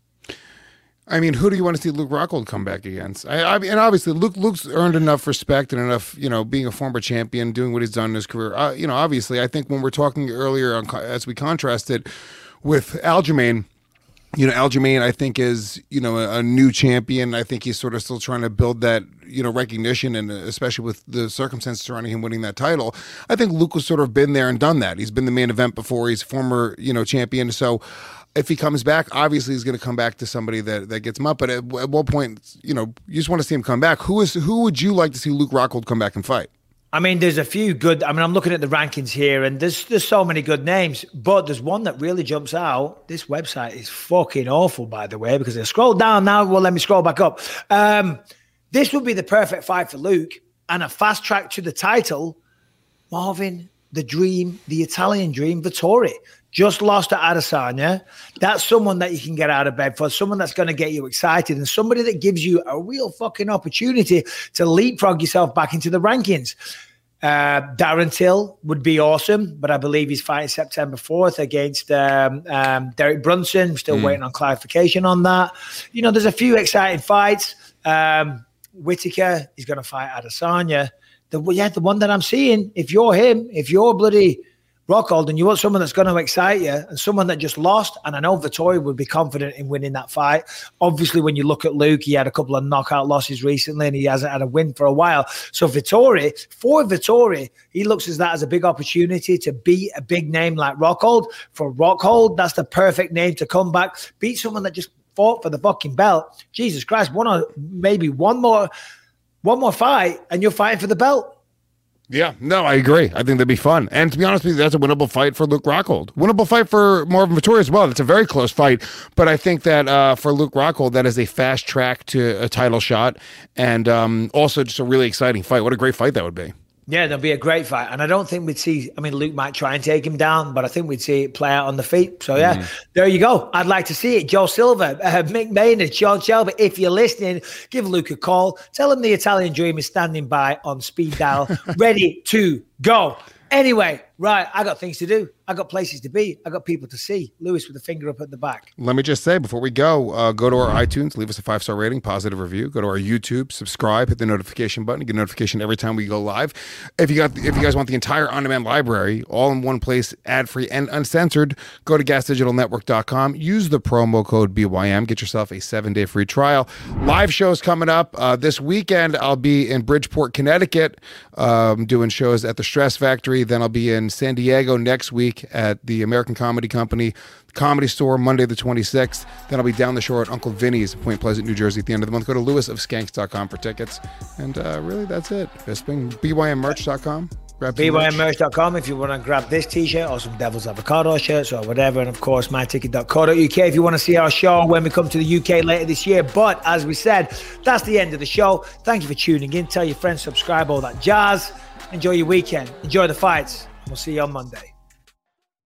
I mean, who do you want to see Luke Rockhold come back against? I mean, and obviously, Luke's earned enough respect and enough, you know, being a former champion, doing what he's done in his career. You know, obviously, I think when we're talking earlier, as we contrasted with Aljamain, you know, Aljamain, I think is, you know, a new champion. I think he's sort of still trying to build that, you know, recognition, and especially with the circumstances surrounding him winning that title. I think Luke has sort of been there and done that. He's been the main event before. He's a former, you know, champion. So if he comes back, obviously he's going to come back to somebody that gets him up. But at what point, you know, you just want to see him come back. Who would you like to see Luke Rockhold come back and fight? I mean, there's a few good. I mean, I'm looking at the rankings here, and there's so many good names. But there's one that really jumps out. This website is fucking awful, by the way, because I scroll down now. Well, let me scroll back up. This would be the perfect fight for Luke, and a fast track to the title. Marvin, the Dream, the Italian Dream, Vettori. Just lost to Adesanya. That's someone that you can get out of bed for, someone that's going to get you excited, and somebody that gives you a real fucking opportunity to leapfrog yourself back into the rankings. Darren Till would be awesome, but I believe he's fighting September 4th against Derek Brunson. Still waiting on clarification on that. You know, there's a few exciting fights. Whitaker is going to fight Adesanya. The one that I'm seeing, if you're him, if you're bloody Rockhold, and you want someone that's going to excite you, and someone that just lost, and I know Vettori would be confident in winning that fight. Obviously, when you look at Luke, he had a couple of knockout losses recently, and he hasn't had a win for a while. So Vettori, he looks as that as a big opportunity to beat a big name like Rockhold. For Rockhold, that's the perfect name to come back, beat someone that just fought for the fucking belt. Jesus Christ, maybe one more fight, and you're fighting for the belt. Yeah, no, I agree. I think that'd be fun. And to be honest with you, that's a winnable fight for Luke Rockhold. Winnable fight for Marvin Vettori as well. It's a very close fight. But I think that for Luke Rockhold, that is a fast track to a title shot. And also just a really exciting fight. What a great fight that would be. Yeah, that'd be a great fight. And I don't think we'd see, I mean, Luke might try and take him down, but I think we'd see it play out on the feet. So, yeah, There you go. I'd like to see it. Joe Silva, Mick Maynard, Sean Shelby, if you're listening, give Luke a call. Tell him the Italian Dream is standing by on speed dial, ready to go. Anyway, right, I got things to do. I got places to be. I got people to see. Lewis with a finger up at the back. Let me just say before we go to our iTunes, leave us a 5-star rating, positive review. Go to our YouTube, subscribe, hit the notification button, get a notification every time we go live. If you guys want the entire on-demand library, all in one place, ad-free and uncensored, go to gasdigitalnetwork.com. Use the promo code BYM. Get yourself a 7-day free trial. Live shows coming up this weekend. I'll be in Bridgeport, Connecticut, doing shows at the Stress Factory. Then I'll be in San Diego next week at the American Comedy Company Comedy Store, Monday the 26th. Then I'll be down the shore at Uncle Vinny's, Point Pleasant, New Jersey at the end of the month. Go to lewisofskanks.com for tickets. And really, that's it. Bisping, BYMmerch.com. BYMmerch.com if you want to grab this t-shirt or some Devil's Avocado shirts or whatever. And of course, myticket.co.uk if you want to see our show when we come to the UK later this year. But as we said, that's the end of the show. Thank you for tuning in. Tell your friends, subscribe, all that jazz. Enjoy your weekend. Enjoy the fights. We'll see you on Monday.